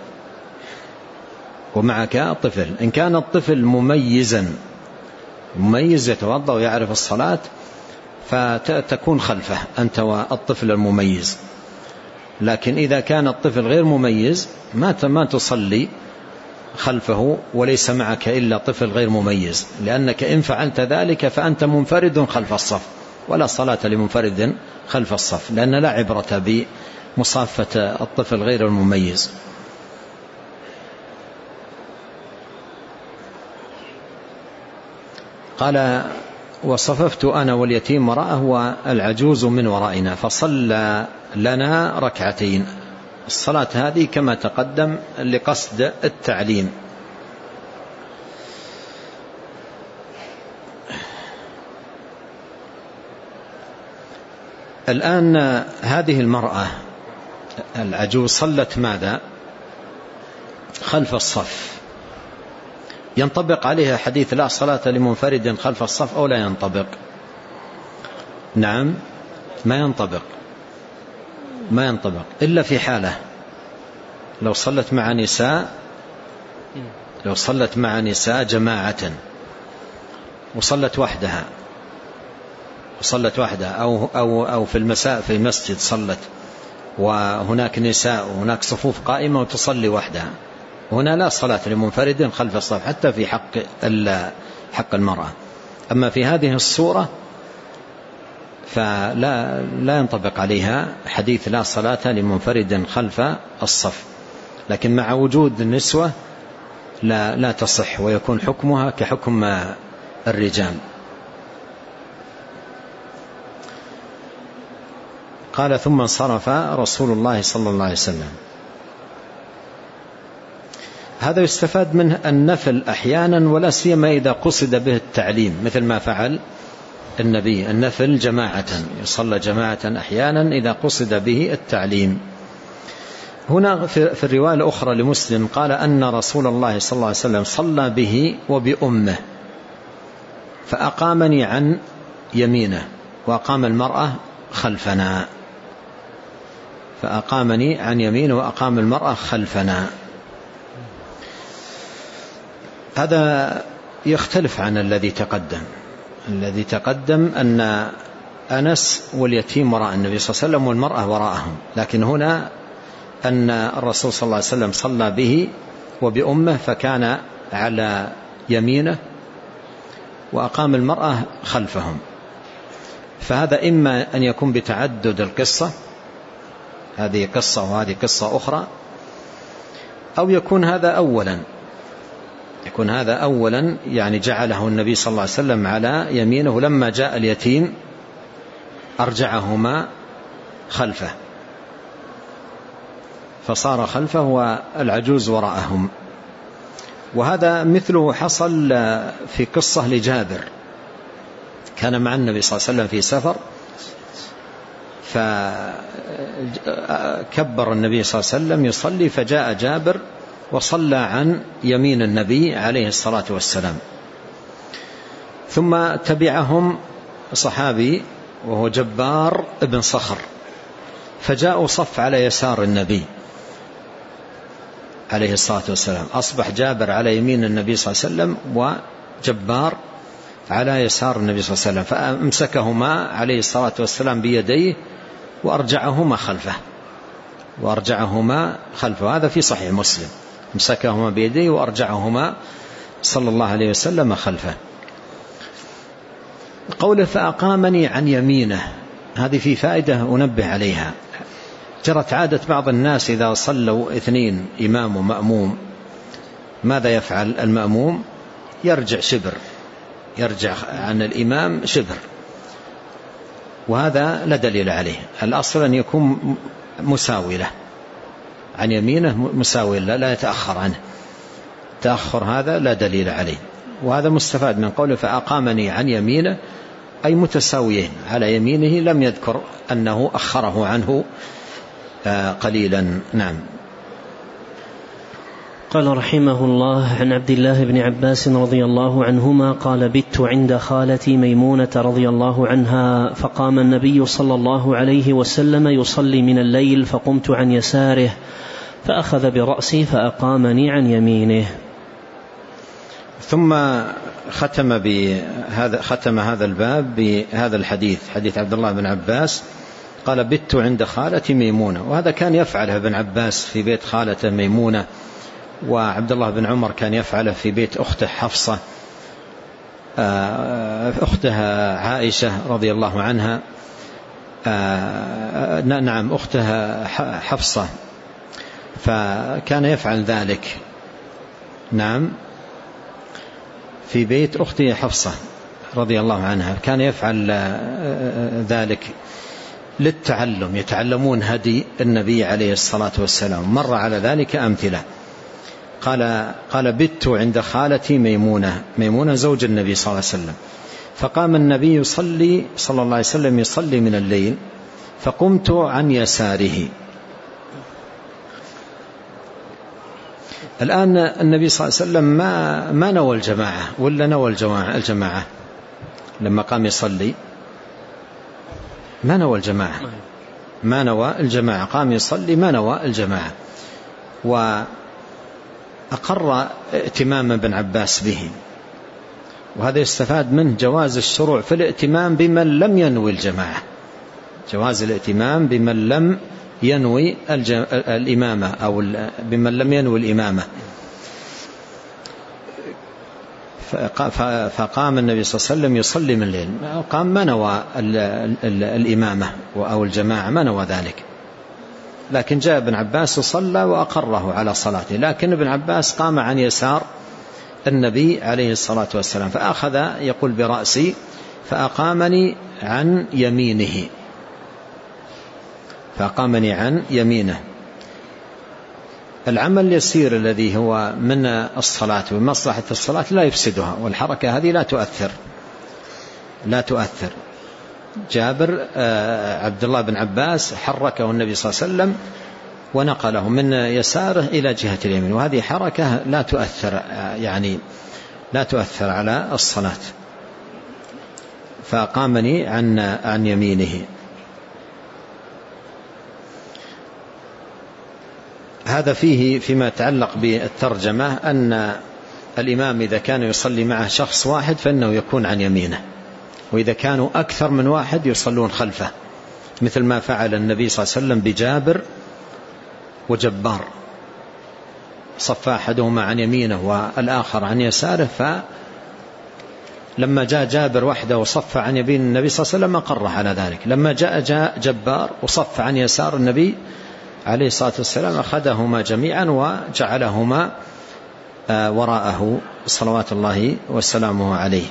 S2: ومعك طفل إن كان الطفل مميزا مميز يتوضأ ويعرف الصلاة فتكون خلفه أنت والطفل المميز. لكن إذا كان الطفل غير مميز ما تصلي خلفه وليس معك إلا طفل غير مميز، لأنك إن فعلت ذلك فأنت منفرد خلف الصف، ولا صلاة لمنفرد خلف الصف، لأن لا عبرة بمصافة الطفل غير المميز. قال وصففت أنا واليتيم وراءه والعجوز من ورائنا فصلى لنا ركعتين. الصلاة هذه كما تقدم لقصد التعليم. الآن هذه المرأة العجوز صلت ماذا؟ خلف الصف. ينطبق عليها حديث لا صلاة لمنفرد خلف الصف أو لا ينطبق؟ نعم ما ينطبق، ما ينطبق إلا في حالة لو صلت مع نساء لو صلت مع نساء جماعة وصلت وحدها وصلت وحدها أو, أو, أو في المساء في مسجد صلت وهناك نساء وهناك صفوف قائمة وتصلي وحدها، هنا لا صلاة لمنفرد خلف الصف حتى في حق حق المرأة. أما في هذه الصورة فلا لا ينطبق عليها حديث لا صلاة لمنفرد خلف الصف، لكن مع وجود النسوة لا لا تصح ويكون حكمها كحكم الرجال. قال ثم انصرف رسول الله صلى الله عليه وسلم. هذا يستفاد منه النفل أحيانا ولا سيما إذا قصد به التعليم، مثل ما فعل النبي النفل جماعة، يصلى جماعة أحيانا إذا قصد به التعليم. هنا في الرواية الأخرى لمسلم قال أن رسول الله صلى الله عليه وسلم صلى به وبأمه فأقامني عن يمينه وأقام المرأة خلفنا، فأقامني عن يمينه وأقام المرأة خلفنا. هذا يختلف عن الذي تقدم. الذي تقدم أن أنس واليتيم وراء النبي صلى الله عليه وسلم والمرأة وراءهم، لكن هنا أن الرسول صلى الله عليه وسلم صلى به وبأمه فكان على يمينه وأقام المرأة خلفهم. فهذا إما أن يكون بتعدد القصة، هذه قصة وهذه قصة أخرى، أو يكون هذا أولا يكون هذا أولا يعني جعله النبي صلى الله عليه وسلم على يمينه، لما جاء اليتيم أرجعهما خلفه فصار خلفه والعجوز وراءهم. وهذا مثله حصل في قصة لجابر، كان مع النبي صلى الله عليه وسلم في سفر فكبر النبي صلى الله عليه وسلم يصلي، فجاء جابر وصلى عن يمين النبي عليه الصلاة والسلام، ثم تبعهم صحابي وهو جبار ابن صخر، فجاءوا صف على يسار النبي عليه الصلاة والسلام. أصبح جابر على يمين النبي صلى الله عليه وسلم وجبار على يسار النبي صلى الله عليه وسلم، فأمسكهما عليه الصلاة والسلام بيديه وأرجعهما خلفه وأرجعهما خلفه هذا في صحيح مسلم، امسكهما بيديه وأرجعهما صلى الله عليه وسلم خلفه. قوله فأقامني عن يمينه، هذه في فائدة أنبه عليها. جرت عادة بعض الناس إذا صلوا اثنين إمام ومأموم ماذا يفعل المأموم؟ يرجع شبر، يرجع عن الإمام شبر، وهذا لا دليل عليه. الأصل أن يكون مساوي له، عن يمينه مساوي له لا يتأخر عنه، تأخر هذا لا دليل عليه. وهذا مستفاد من قوله فأقامني عن يمينه أي متساويين على يمينه، لم يذكر أنه أخره عنه قليلا. نعم.
S1: قال رحمه الله: عن عبد الله بن عباس رضي الله عنهما قال: بت عند خالتي ميمونة رضي الله عنها، فقام النبي صلى الله عليه وسلم يصلي من الليل، فقمت عن يساره فأخذ برأسي فأقامني عن يمينه.
S2: ثم ختم بهذا ختم هذا الباب بهذا الحديث، حديث عبد الله بن عباس قال: بت عند خالتي ميمونة. وهذا كان يفعله ابن عباس في بيت خالته ميمونة، وعبد الله بن عمر كان يفعله في بيت أخته حفصة أختها عائشة رضي الله عنها نعم أختها حفصة، فكان يفعل ذلك نعم في بيت أخته حفصة رضي الله عنها، كان يفعل ذلك للتعلم، يتعلمون هدي النبي عليه الصلاة والسلام. مر على ذلك أمثلة. قال قال بت عند خالتي ميمونة، ميمونة زوج النبي صلى الله عليه وسلم، فقام النبي يصلي صلى الله عليه وسلم يصلي من الليل، فقمت عن يساره. الآن النبي صلى الله عليه وسلم ما ما نوى الجماعة ولا نوى الجماعة الجماعة لما قام يصلي ما نوى الجماعة ما نوى الجماعة قام يصلي ما نوى الجماعة، وأقر ائتمام ابن عباس به. وهذا يستفاد منه جواز الشروع في الائتمام بمن لم ينوي الجماعة، جواز الائتمام بمن لم ينوي الإمامة أو بمن لم ينوي الإمامة. فقام النبي صلى الله عليه وسلم يصلي من الليل، قام ما نوى الإمامة أو الجماعة، ما نوى ذلك، لكن جاء ابن عباس وصلى وأقره على صلاته. لكن ابن عباس قام عن يسار النبي عليه الصلاة والسلام، فأخذ يقول برأسي فأقامني عن يمينه، فأقامني عن يمينه. العمل اليسير الذي هو من الصلاة ومصلحة الصلاة لا يفسدها، والحركة هذه لا تؤثر لا تؤثر. جابر عبد الله بن عباس حركه النبي صلى الله عليه وسلم ونقله من يساره إلى جهة اليمين، وهذه حركة لا تؤثر يعني لا تؤثر على الصلاة. فقامني عن عن يمينه. هذا فيه فيما يتعلق بالترجمة أن الإمام إذا كان يصلي معه شخص واحد فإنه يكون عن يمينه، وإذا كانوا أكثر من واحد يصلون خلفه، مثل ما فعل النبي صلى الله عليه وسلم بجابر وجبار، صف أحدهما عن يمينه والآخر عن يساره، فلما جاء جابر وحده وصف عن يمين النبي صلى الله عليه وسلم أقر على ذلك. لما جاء جاء جبار وصف عن يسار النبي عليه الصلاة والسلام أخذهما جميعا وجعلهما وراءه صلوات الله وسلامه عليه.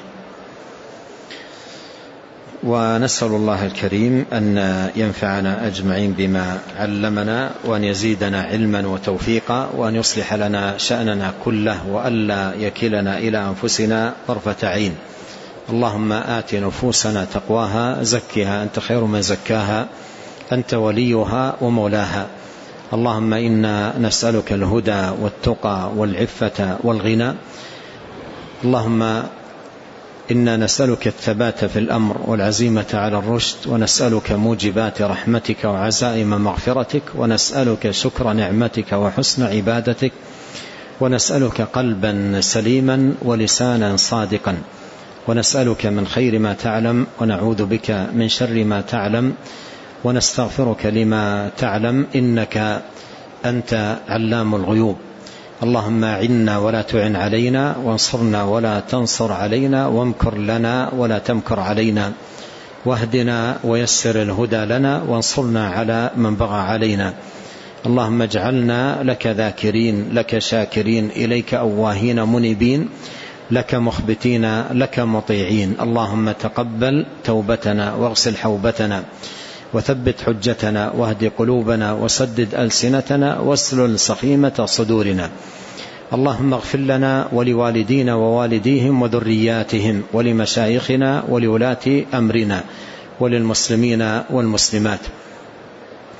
S2: ونسأل الله الكريم أن ينفعنا أجمعين بما علمنا، وأن يزيدنا علما وتوفيقا، وأن يصلح لنا شأننا كله، وألا يكلنا إلى أنفسنا طرفة عين. اللهم آت نفوسنا تقواها، زكها أنت خير من زكاها، أنت وليها ومولاها. اللهم إنا نسألك الهدى والتقى والعفة والغنى. اللهم إنا نسألك الثبات في الأمر والعزيمة على الرشد، ونسألك موجبات رحمتك وعزائم مغفرتك، ونسألك شكر نعمتك وحسن عبادتك، ونسألك قلبا سليما ولسانا صادقا، ونسألك من خير ما تعلم، ونعوذ بك من شر ما تعلم، ونستغفرك لما تعلم، إنك أنت علام الغيوب. اللهم أعنا ولا تعن علينا، وانصرنا ولا تنصر علينا، وامكر لنا ولا تمكر علينا، واهدنا ويسر الهدى لنا، وانصرنا على من بغى علينا. اللهم اجعلنا لك ذاكرين، لك شاكرين، إليك أواهين منيبين، لك مخبتين، لك مطيعين. اللهم تقبل توبتنا، واغسل حوبتنا، وثبت حجتنا، واهد قلوبنا، وسدد ألسنتنا، واسلل سخيمة صدورنا. اللهم اغفر لنا ولوالدينا ووالديهم وذرياتهم، ولمشايخنا ولولاة أمرنا، وللمسلمين والمسلمات.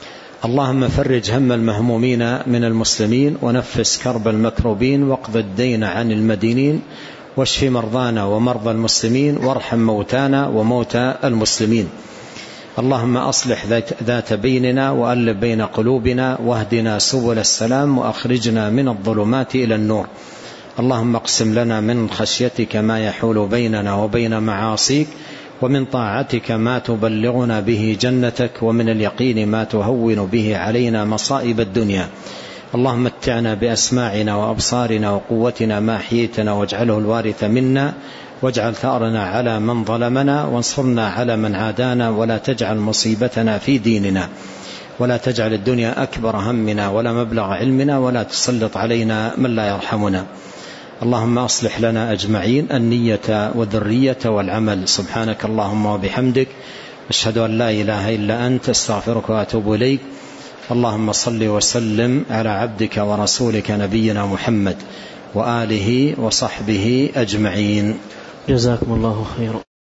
S2: اللهم فرج هم المهمومين من المسلمين، ونفس كرب المكروبين، واقض الدين عن المدينين، واشف مرضانا ومرضى المسلمين، وارحم موتانا وموتى المسلمين. اللهم أصلح ذات بيننا، وألف بين قلوبنا، واهدنا سبل السلام، وأخرجنا من الظلمات إلى النور. اللهم اقسم لنا من خشيتك ما يحول بيننا وبين معاصيك، ومن طاعتك ما تبلغنا به جنتك، ومن اليقين ما تهون به علينا مصائب الدنيا. اللهم متعنا بأسماعنا وأبصارنا وقوتنا ما أحييتنا، واجعله الوارث منا، واجعل ثأرنا على من ظلمنا، وانصرنا على من عادانا، ولا تجعل مصيبتنا في ديننا، ولا تجعل الدنيا أكبر همنا ولا مبلغ علمنا، ولا تسلط علينا من لا يرحمنا. اللهم أصلح لنا أجمعين النية والذرية والعمل. سبحانك اللهم وبحمدك، أشهد أن لا إله إلا أنت، استغفرك وأتوب إليك. اللهم صل وسلم على عبدك ورسولك نبينا محمد وآله وصحبه أجمعين.
S1: جزاكم الله خيرا.